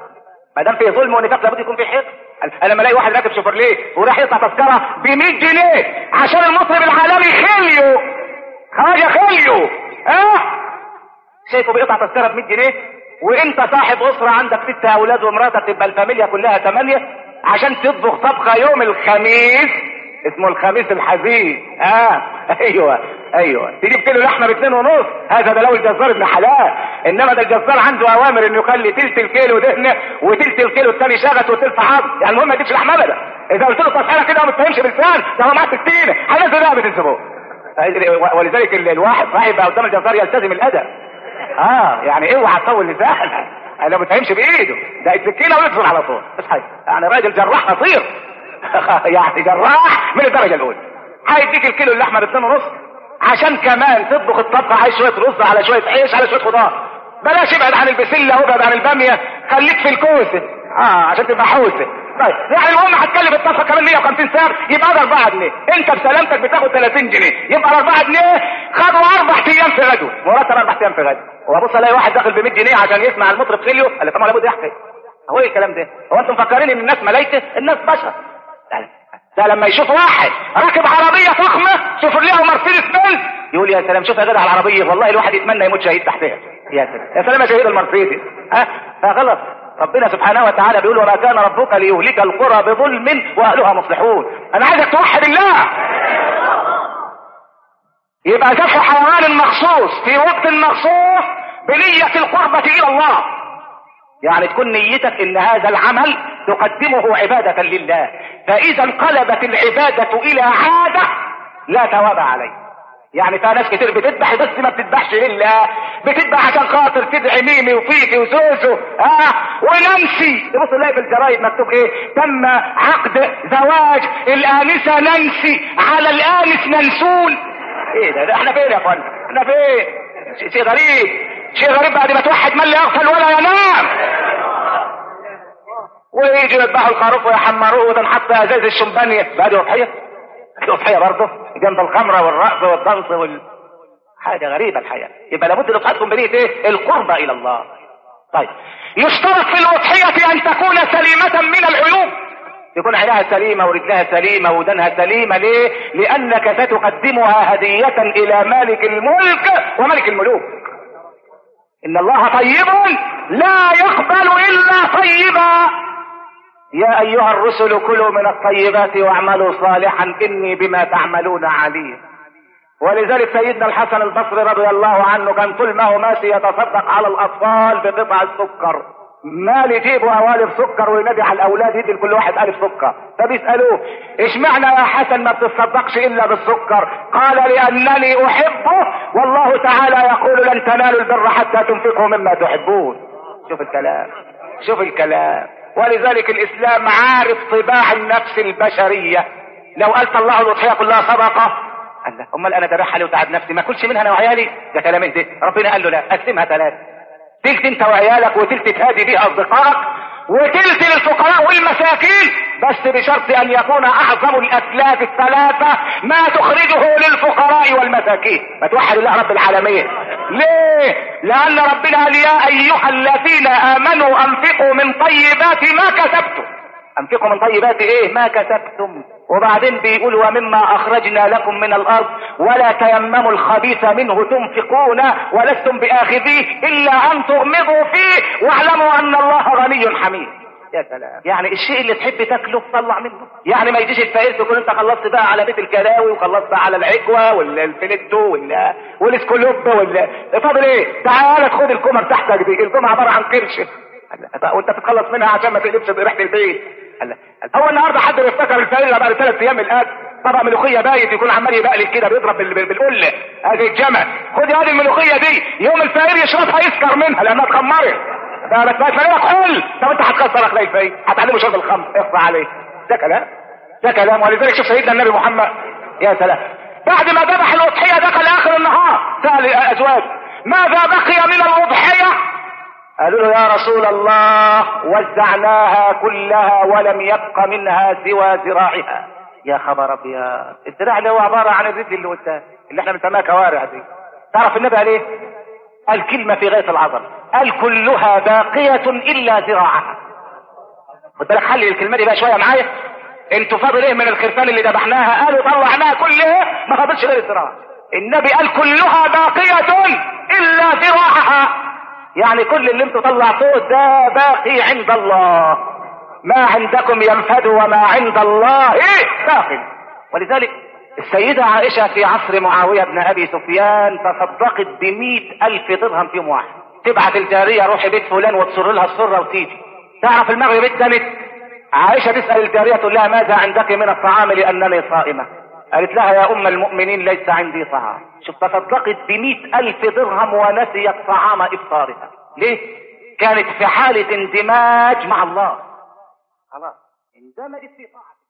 ما دام في ظلم ونفاق لابد يكون في حق. انا لما الاقي واحد راكب شوفرليه وراح يقطع تذكره ب مية جنيه عشان المطرب العالمي خليو خواجه خليو اه شايفه بيقطع تذكره ب مية جنيه، وانت صاحب اسره عندك ست اولاد ومراتك تبقى الفاميليا كلها ثمانيه عشان تطبخ طبخه يوم الخميس اسمه الخميس الحزين. اه ايوه ايوه تجيب كيلو لحمه باتنين ونص، هذا ده لو الجزار ابن حلال. انما ده الجزار عنده اوامر انه يخلي تلت الكيلو دهنه وتلت الكيلو الثاني شغط وتلت عظم، يعني المهم ما تجيبش لحمه ابدا. اذا قلت له تصحيحه كده وما تفهمش بلسان ده هو معاه سكينه هينزل رقبه الزبون. ولذلك الواحد صاحب بقى قدام الجزار يلتزم الادب. اه يعني اوعى تطول لسانك، انا ما بتفهمش بايده ده السكينه ويفصل على طول. اصحى يعني راجل جراح خطير يعني جراح من الدرجه الاولى. هيديك الكيلو اللحمه باتنين ونص عشان كمان تطبخ الطبخه، عايز شويه رز على شويه عيش على شويه خضار. بلاش ابعد عن البسله وابعد عن الباميه، خليك في الكوسه اه عشان تبقى حوسه. طيب يعني المهم هتكلف الطبخه كمان مية وخمسين سعر، يبقى ده أربعة جنيه، انت بسلامتك بتاخد ثلاثين جنيه، يبقى أربعة جنيه خدوا اربع ايام في غدوه، مرتب اربع ايام في غدوه. وابص الاقي واحد داخل ب مية جنيه عشان يسمع المطرب خليو، قال لي طبعا لابد يحكي. هو ايه الكلام ده؟ هو انتم مفكرين ان الناس ملايكه؟ الناس بشر. ده لما يشوف واحد راكب عربيه فخمه شوفرليه ومرسيدس بنز يقول يا سلام، شوف يا جدع العربيه، والله الواحد يتمنى يموت شهيد تحتها. يا سلام يا سلام يا شهيد المرسيدس. ها فغلط. ربنا سبحانه وتعالى بيقول وما كان ربك ليهلك القرى بظلم واهلها مصلحون. انا عايزك توحد الله. يبقى ذبح حيوان مخصوص في وقت مخصوص بنية القربة الى الله، يعني تكون نيتك ان هذا العمل تقدمه عبادة لله، فاذا انقلبت العبادة الى عادة لا ثواب عليه. يعني في ناس كتير بتذبح بس ما بتذبحش لله، بتذبح عشان خاطر تدعي ميمي وفيكي وزوزو اه ونانسي. تبص تلاقي في الجرايد مكتوب ايه؟ تم عقد زواج الانسه نانسي على الانس ننسون. ايه ده, ده احنا فين يا اخوانا؟ احنا فين؟ شيء غريب، شيء غريب بعد ما توحد من لا يغفل ولا ينام. ويجي يذبحوا الخروف ويحمروه وتنحط ازاز الشمبانيه بقى دي اضحيه. دي اضحيه برضه جنب الخمره والرقص والضغط وال حاجه غريبه الحياه. يبقى لابد الاضحيه تكون بنيه ايه؟ القربة الى الله. طيب يشترط في الاضحيه ان تكون سليمه من العيوب، يكون عينها سليمه ورجلها سليمه ودنها سليمه. ليه؟ لانك ستقدمها هديه الى مالك الملك وملك الملوك. ان الله طيب لا يقبل الا طيبا. يا ايها الرسل كلوا من الطيبات واعملوا صالحا اني بما تعملون عليم. ولذلك سيدنا الحسن البصري رضي الله عنه كان طول ما هو ماشي يتصدق على الاطفال بقطع السكر، مال يجيبوا قوالب سكر وينادي على الاولاد يدي لكل واحد الف سكر. فبيسالوه اشمعنى يا حسن ما بتصدقش الا بالسكر؟ قال لانني احبه والله تعالى يقول لن تنالوا البر حتى تنفقوا مما تحبون. شوف الكلام، شوف الكلام. ولذلك الاسلام عارف طباع النفس البشريه. لو قال الله الاضحيه كلها صدقه، قال لا امال انا ذبحها لي وتعب نفسي ما اكلش منها انا وعيالي؟ ده كلام ده. ربنا قال له لا، قسمها ثلاثه، تلت انت وعيالك وتلت تهادي بيها اصدقائك وتلت للفقراء والمساكين، بس بشرط ان يكون اعظم الاسلاف الثلاثه ما تخرجه للفقراء والمساكين. ما توحد الله رب العالمين. ليه؟ لان ربنا قال يا ايها الذين امنوا انفقوا من طيبات ما كسبتم. انفقوا من طيبات ايه؟ ما كسبتم. وبعدين بيقول ومما اخرجنا لكم من الارض ولا تيمموا الخبيث منه تنفقون ولستم باخذيه الا ان تغمضوا فيه واعلموا ان الله غني حميد. يا سلام. يعني الشيء اللي تحب تاكله طلع منه. يعني ما يجيش الفقير تكون انت خلصت بقى على بيت الكلاوي وخلصت على العجوه والفليتو ولا والاسكولوب ولا فاضل ايه؟ تعال خد الكمر تحتك دي، الكمر عباره عن قرش وانت تتخلص منها عشان ما تقلبش بريحه البيت. هو النهارده حد بيفتكر الفقير بعد ثلاث ايام من الاكل طبق ملوخيه بايت يكون عمال يبقلل كده بيضرب بالقله هذه الجمل. خد هذه الملوخيه دي يوم الفقير يشربها يسكر منها لانها اتخمرت. ده بس الفقير حل. طب انت هتكسر اخلاق الفقير، هتعلمه شرب الخمر، اخفى عليه. ده كلام، ده كلام. ولذلك شوف سيدنا النبي محمد يا سلام بعد ما ذبح الاضحيه دخل اخر النهار سال ازواج ماذا بقي من الاضحيه؟ قالوا له يا رسول الله وزعناها كلها ولم يبق منها سوى ذراعها. يا خبر ابيض. الذراع اللي هو عباره عن الرجل اللي قدام اللي احنا بنسميها كوارع دي. تعرف النبي قال ايه؟ قال كلمه في غايه العظمه، قال كلها باقيه الا ذراعها. خد بالك، حلل الكلمه دي بقى شويه معايا. انتوا فاضل ايه من الخرفان اللي ذبحناها؟ قالوا طلعناها كل ايه؟ ما فاضلش غير الذراع. النبي قال كلها باقيه الا ذراعها، يعني كل اللي انتوا طلعتوه ده باقي عند الله. ما عندكم ينفد وما عند الله ايه باقي. ولذلك السيدة عائشة في عصر معاوية بن ابي سفيان تصدقت بمئة الف درهم في يوم واحد. تبعت الجارية روحي بيت فلان وتصر لها السرة وتيجي. تعرف المغرب اتدمت، عائشة تسأل الجارية تقول لها ماذا عندك من الطعام لأنني صائمة؟ قالت لها يا أم المؤمنين ليس عندي طعام. شوف، تصدقت بمئة ألف درهم ونسيت طعام إفطارها. ليه؟ كانت في حالة اندماج مع الله، خلاص اندمجت في طاعة